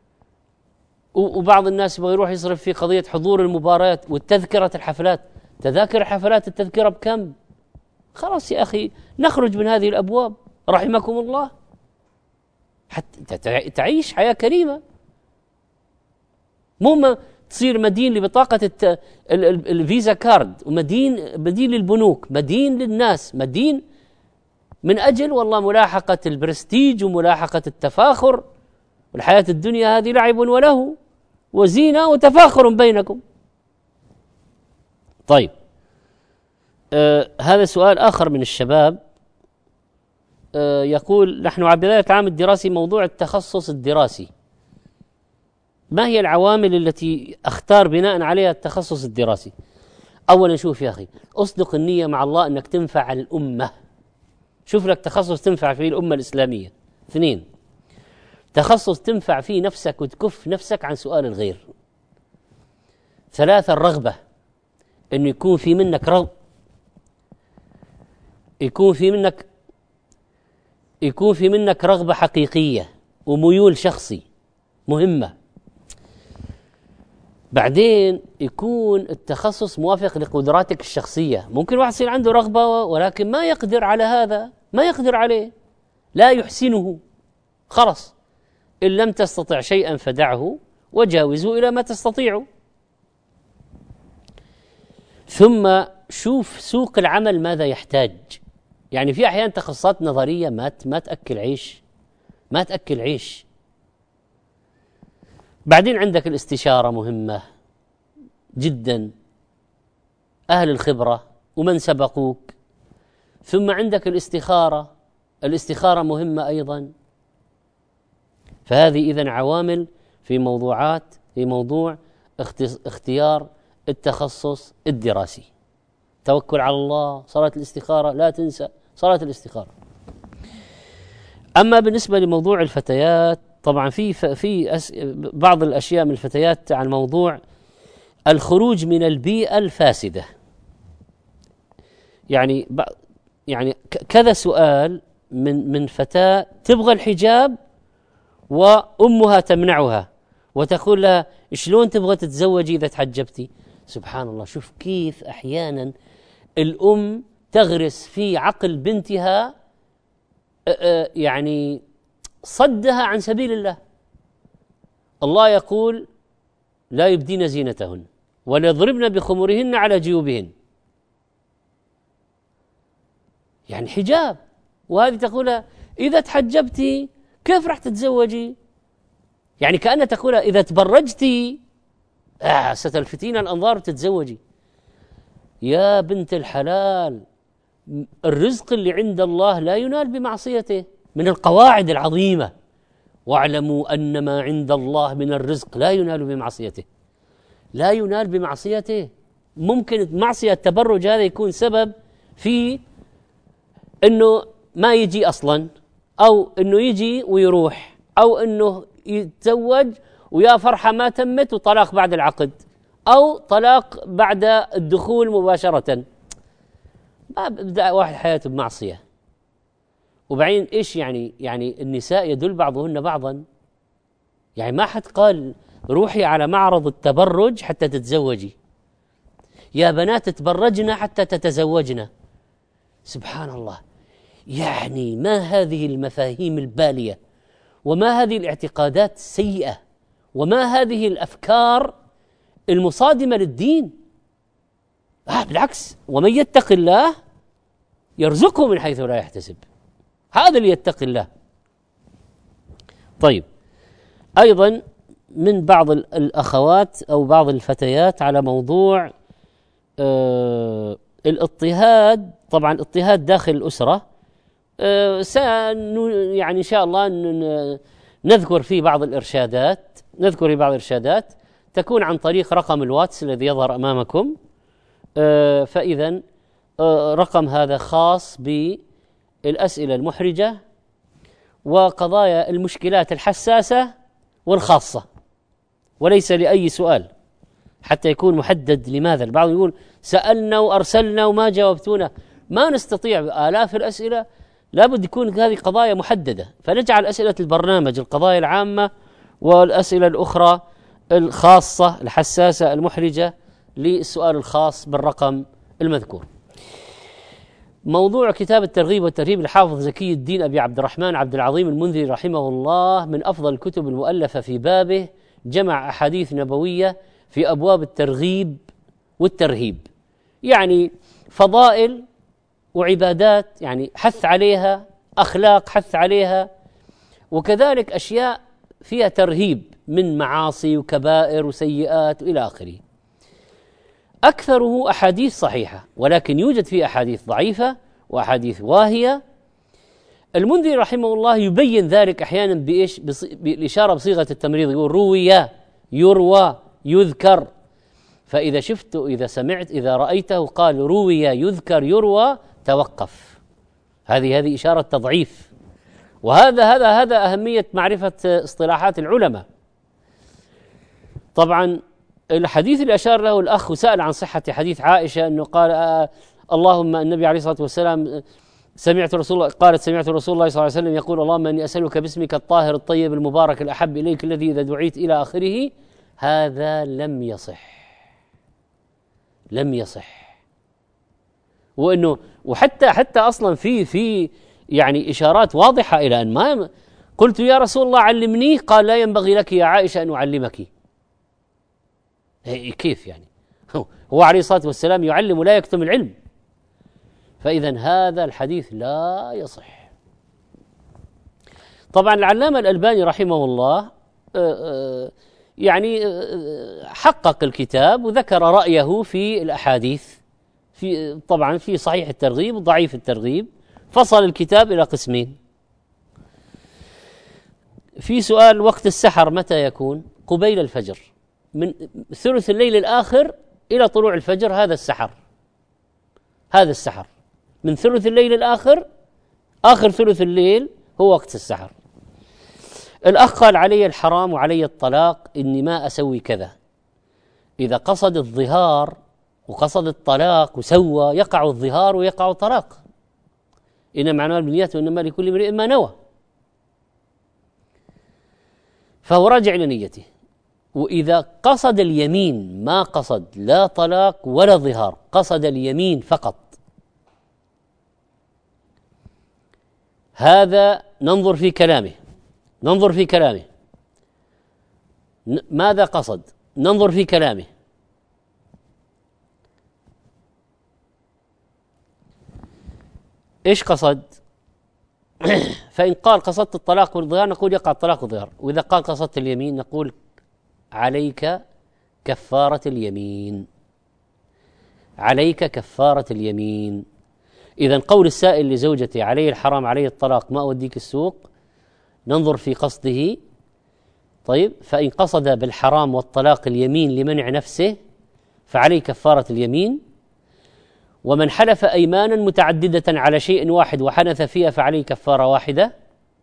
وبعض الناس يبغى يروح يصرف في قضية حضور المباريات والتذكرة الحفلات. تذاكر الحفلات التذكرة بكم؟ خلاص يا أخي نخرج من هذه الأبواب رحمكم الله، حتى تعيش حياة كريمة. مو ما تصير مدين لبطاقة الت... الفيزا كارد، ومدين مدين للبنوك، مدين للناس، مدين من أجل والله ملاحقة البرستيج وملاحقة التفاخر. والحياة الدنيا هذه لعب وله وزينة وتفاخر بينكم. طيب آه هذا سؤال آخر من الشباب. آه يقول: نحن على بداية العام الدراسي، موضوع التخصص الدراسي، ما هي العوامل التي أختار بناء عليها التخصص الدراسي؟ أولا شوف يا أخي، أصدق النية مع الله أنك تنفع الأمة. شوف لك تخصص تنفع فيه الأمة الإسلامية. اثنين، تخصص تنفع فيه نفسك وتكف نفسك عن سؤال الغير. ثلاثة، الرغبة، أنه يكون في منك رغب يكون في منك يكون في منك رغبة حقيقية وميول شخصي مهمة. بعدين يكون التخصص موافق لقدراتك الشخصية. ممكن واحد يصير عنده رغبة ولكن ما يقدر على هذا، ما يقدر عليه، لا يحسنه، خلص إن لم تستطع شيئا فدعه وجاوزه إلى ما تستطيع. ثم شوف سوق العمل ماذا يحتاج. يعني في أحيان تخصصات نظرية ما ما تأكل عيش ما تأكل عيش. بعدين عندك الاستشارة مهمة جدا، أهل الخبرة ومن سبقوك. ثم عندك الاستخارة الاستخارة مهمة أيضا. فهذه إذن عوامل في موضوعات في موضوع اختيار التخصص الدراسي. توكل على الله، صلاة الاستخارة، لا تنسى صلاة الاستخارة. أما بالنسبة لموضوع الفتيات، طبعا في في بعض الأشياء من الفتيات عن موضوع الخروج من البيئة الفاسدة. يعني يعني كذا سؤال من من فتاة تبغى الحجاب وأمها تمنعها، وتقول لها شلون تبغى تتزوجي إذا تحجبتي؟ سبحان الله، شوف كيف أحيانا الأم تغرس في عقل بنتها يعني صدها عن سبيل الله. الله يقول لا يبدين زينتهن وليضربن بخمرهن على جيوبهن، يعني حجاب، وهذه تقول إذا تحجبتي كيف راح تتزوجي؟ يعني كأنها تقول إذا تبرجتي آه ستلفتين الأنظار وتتزوجي. يا بنت الحلال، الرزق اللي عند الله لا ينال بمعصيته، من القواعد العظيمة، واعلموا أن ما عند الله من الرزق لا ينال بمعصيته، لا ينال بمعصيته. ممكن معصية التبرج هذا يكون سبب في أنه ما يجي أصلا، أو أنه يجي ويروح، أو أنه يتزوج ويا فرحة ما تمت وطلاق بعد العقد، أو طلاق بعد الدخول مباشرة. ما بدأ واحد حياته بمعصية. وبعدين إيش يعني؟ يعني النساء يدل بعضهن بعضا، يعني ما حد قال روحي على معرض التبرج حتى تتزوجي، يا بنات تبرجنا حتى تتزوجنا. سبحان الله، يعني ما هذه المفاهيم البالية، وما هذه الاعتقادات السيئة، وما هذه الأفكار المصادمة للدين. آه بالعكس، ومن يتق الله يرزقه من حيث لا يحتسب، هذا اللي يتقي الله. طيب، أيضا من بعض الأخوات أو بعض الفتيات على موضوع آه الاضطهاد. طبعا اضطهاد داخل الأسرة آه يعني إن شاء الله نذكر فيه بعض الإرشادات، نذكر في بعض الإرشادات تكون عن طريق رقم الواتس الذي يظهر أمامكم. آه فإذا آه رقم هذا خاص بالأسئلة المحرجة وقضايا المشكلات الحساسة والخاصة، وليس لأي سؤال، حتى يكون محدد. لماذا؟ البعض يقول سألنا وأرسلنا وما جاوبتونا. ما نستطيع، آلاف الأسئلة، لابد يكون هذه قضايا محددة، فنجعل أسئلة البرنامج القضايا العامة، والأسئلة الأخرى الخاصة الحساسة المحرجة للسؤال الخاص بالرقم المذكور. موضوع كتاب الترغيب والترهيب للحافظ زكي الدين أبي عبد الرحمن عبد العظيم المنذري رحمه الله من أفضل الكتب المؤلفة في بابه، جمع أحاديث نبوية في أبواب الترغيب والترهيب، يعني فضائل وعبادات يعني حث عليها، أخلاق حث عليها، وكذلك أشياء فيها ترهيب من معاصي وكبائر وسيئات إلى آخره. أكثره أحاديث صحيحة، ولكن يوجد فيه أحاديث ضعيفة وأحاديث واهية. المنذري رحمه الله يبين ذلك أحيانا بإيش؟ بالإشارة بصيغة التمريض، يقول روي، يروى، يذكر. فإذا شفت، إذا سمعت، إذا رأيته قال روي، يذكر، يروى، توقف. هذه هذه إشارة تضعيف. وهذا هذا هذا أهمية معرفة اصطلاحات العلماء. طبعا الحديث اللي أشار له الأخ وسأل عن صحة حديث عائشة أنه قال آه اللهم النبي عليه الصلاة والسلام سمعت رسول الله قالت سمعت رسول الله صلى الله عليه وسلم يقول اللهم أني أسألك باسمك الطاهر الطيب المبارك الأحب إليك الذي إذا دعيت إلى آخره. هذا لم يصح، لم يصح. وأنه وحتى حتى أصلا في في يعني إشارات واضحة إلى أن ما قلت يا رسول الله علمني، قال لا ينبغي لك يا عائشة أن أعلمك. كيف يعني؟ هو عليه الصلاة والسلام يعلم ولا يكتم العلم. فإذا هذا الحديث لا يصح. طبعا العلامة الألباني رحمه الله يعني حقق الكتاب وذكر رأيه في الأحاديث، في طبعا في صحيح الترغيب وضعيف الترغيب، فصل الكتاب إلى قسمين. في سؤال وقت السحر متى يكون؟ قبيل الفجر، من ثلث الليل الآخر إلى طلوع الفجر، هذا السحر، هذا السحر من ثلث الليل الآخر، آخر ثلث الليل هو وقت السحر. الأخ قال علي الحرام وعلي الطلاق، إني ما أسوي كذا. إذا قصد الظهار وقصد الطلاق وسوى، يقع الظهار ويقع الطلاق. إنما معناه بالنيات وإنما لكل امرئ ما نوى، فهو راجع إلى نيته. وإذا قصد اليمين ما قصد لا طلاق ولا ظهار، قصد اليمين فقط، هذا ننظر في كلامه ننظر في كلامه ماذا قصد؟ ننظر في كلامه. إيش قصد؟ فإن قال قصدت الطلاق والظهار نقول يقع الطلاق والظهار، وإذا قال قصدت اليمين نقول عليك كفارة اليمين، عليك كفارة اليمين. إذن قول السائل لزوجتي علي الحرام علي الطلاق ما أوديك السوق، ننظر في قصده. طيب، فإن قصد بالحرام والطلاق اليمين لمنع نفسه فعليه كفارة اليمين، ومن حلف أيمانا متعددة على شيء واحد وحنث فيها فعليه كفارة واحدة.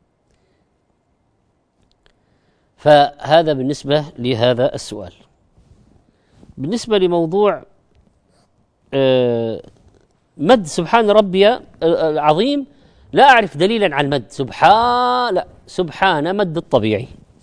فهذا بالنسبة لهذا السؤال. بالنسبة لموضوع مد سبحان ربي العظيم، لا أعرف دليلا على المد. سبحان لا سبحان مد الطبيعي.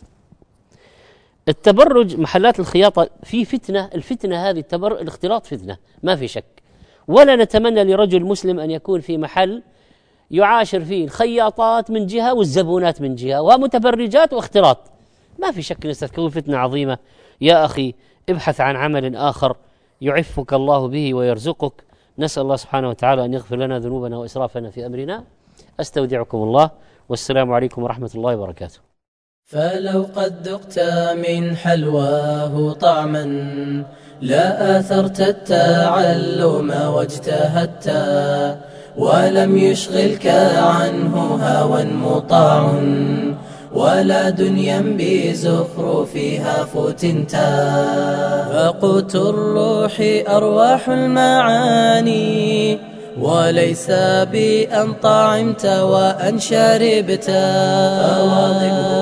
التبرج محلات الخياطة في فتنة، الفتنة هذه التبر الاختلاط فتنة ما في شك، ولا نتمنى لرجل مسلم أن يكون في محل يعاشر فيه الخياطات من جهة والزبونات من جهة ومتبرجات واختلاط، ما في شك أن ستكون فتنة عظيمة. يا أخي ابحث عن عمل آخر يعفك الله به ويرزقك. نسأل الله سبحانه وتعالى أن يغفر لنا ذنوبنا وإسرافنا في أمرنا. أستودعكم الله والسلام عليكم ورحمة الله وبركاته. فلو قد ذقت من حلواه طعما لا آثرت التعلم واجتهدت، ولم يشغلك عنه هوى مطاع ولا دنيا بزخرفها فتنتا. فقوت الروح أرواح المعاني، وليس بأن طعمت وأن شربت. فواظبه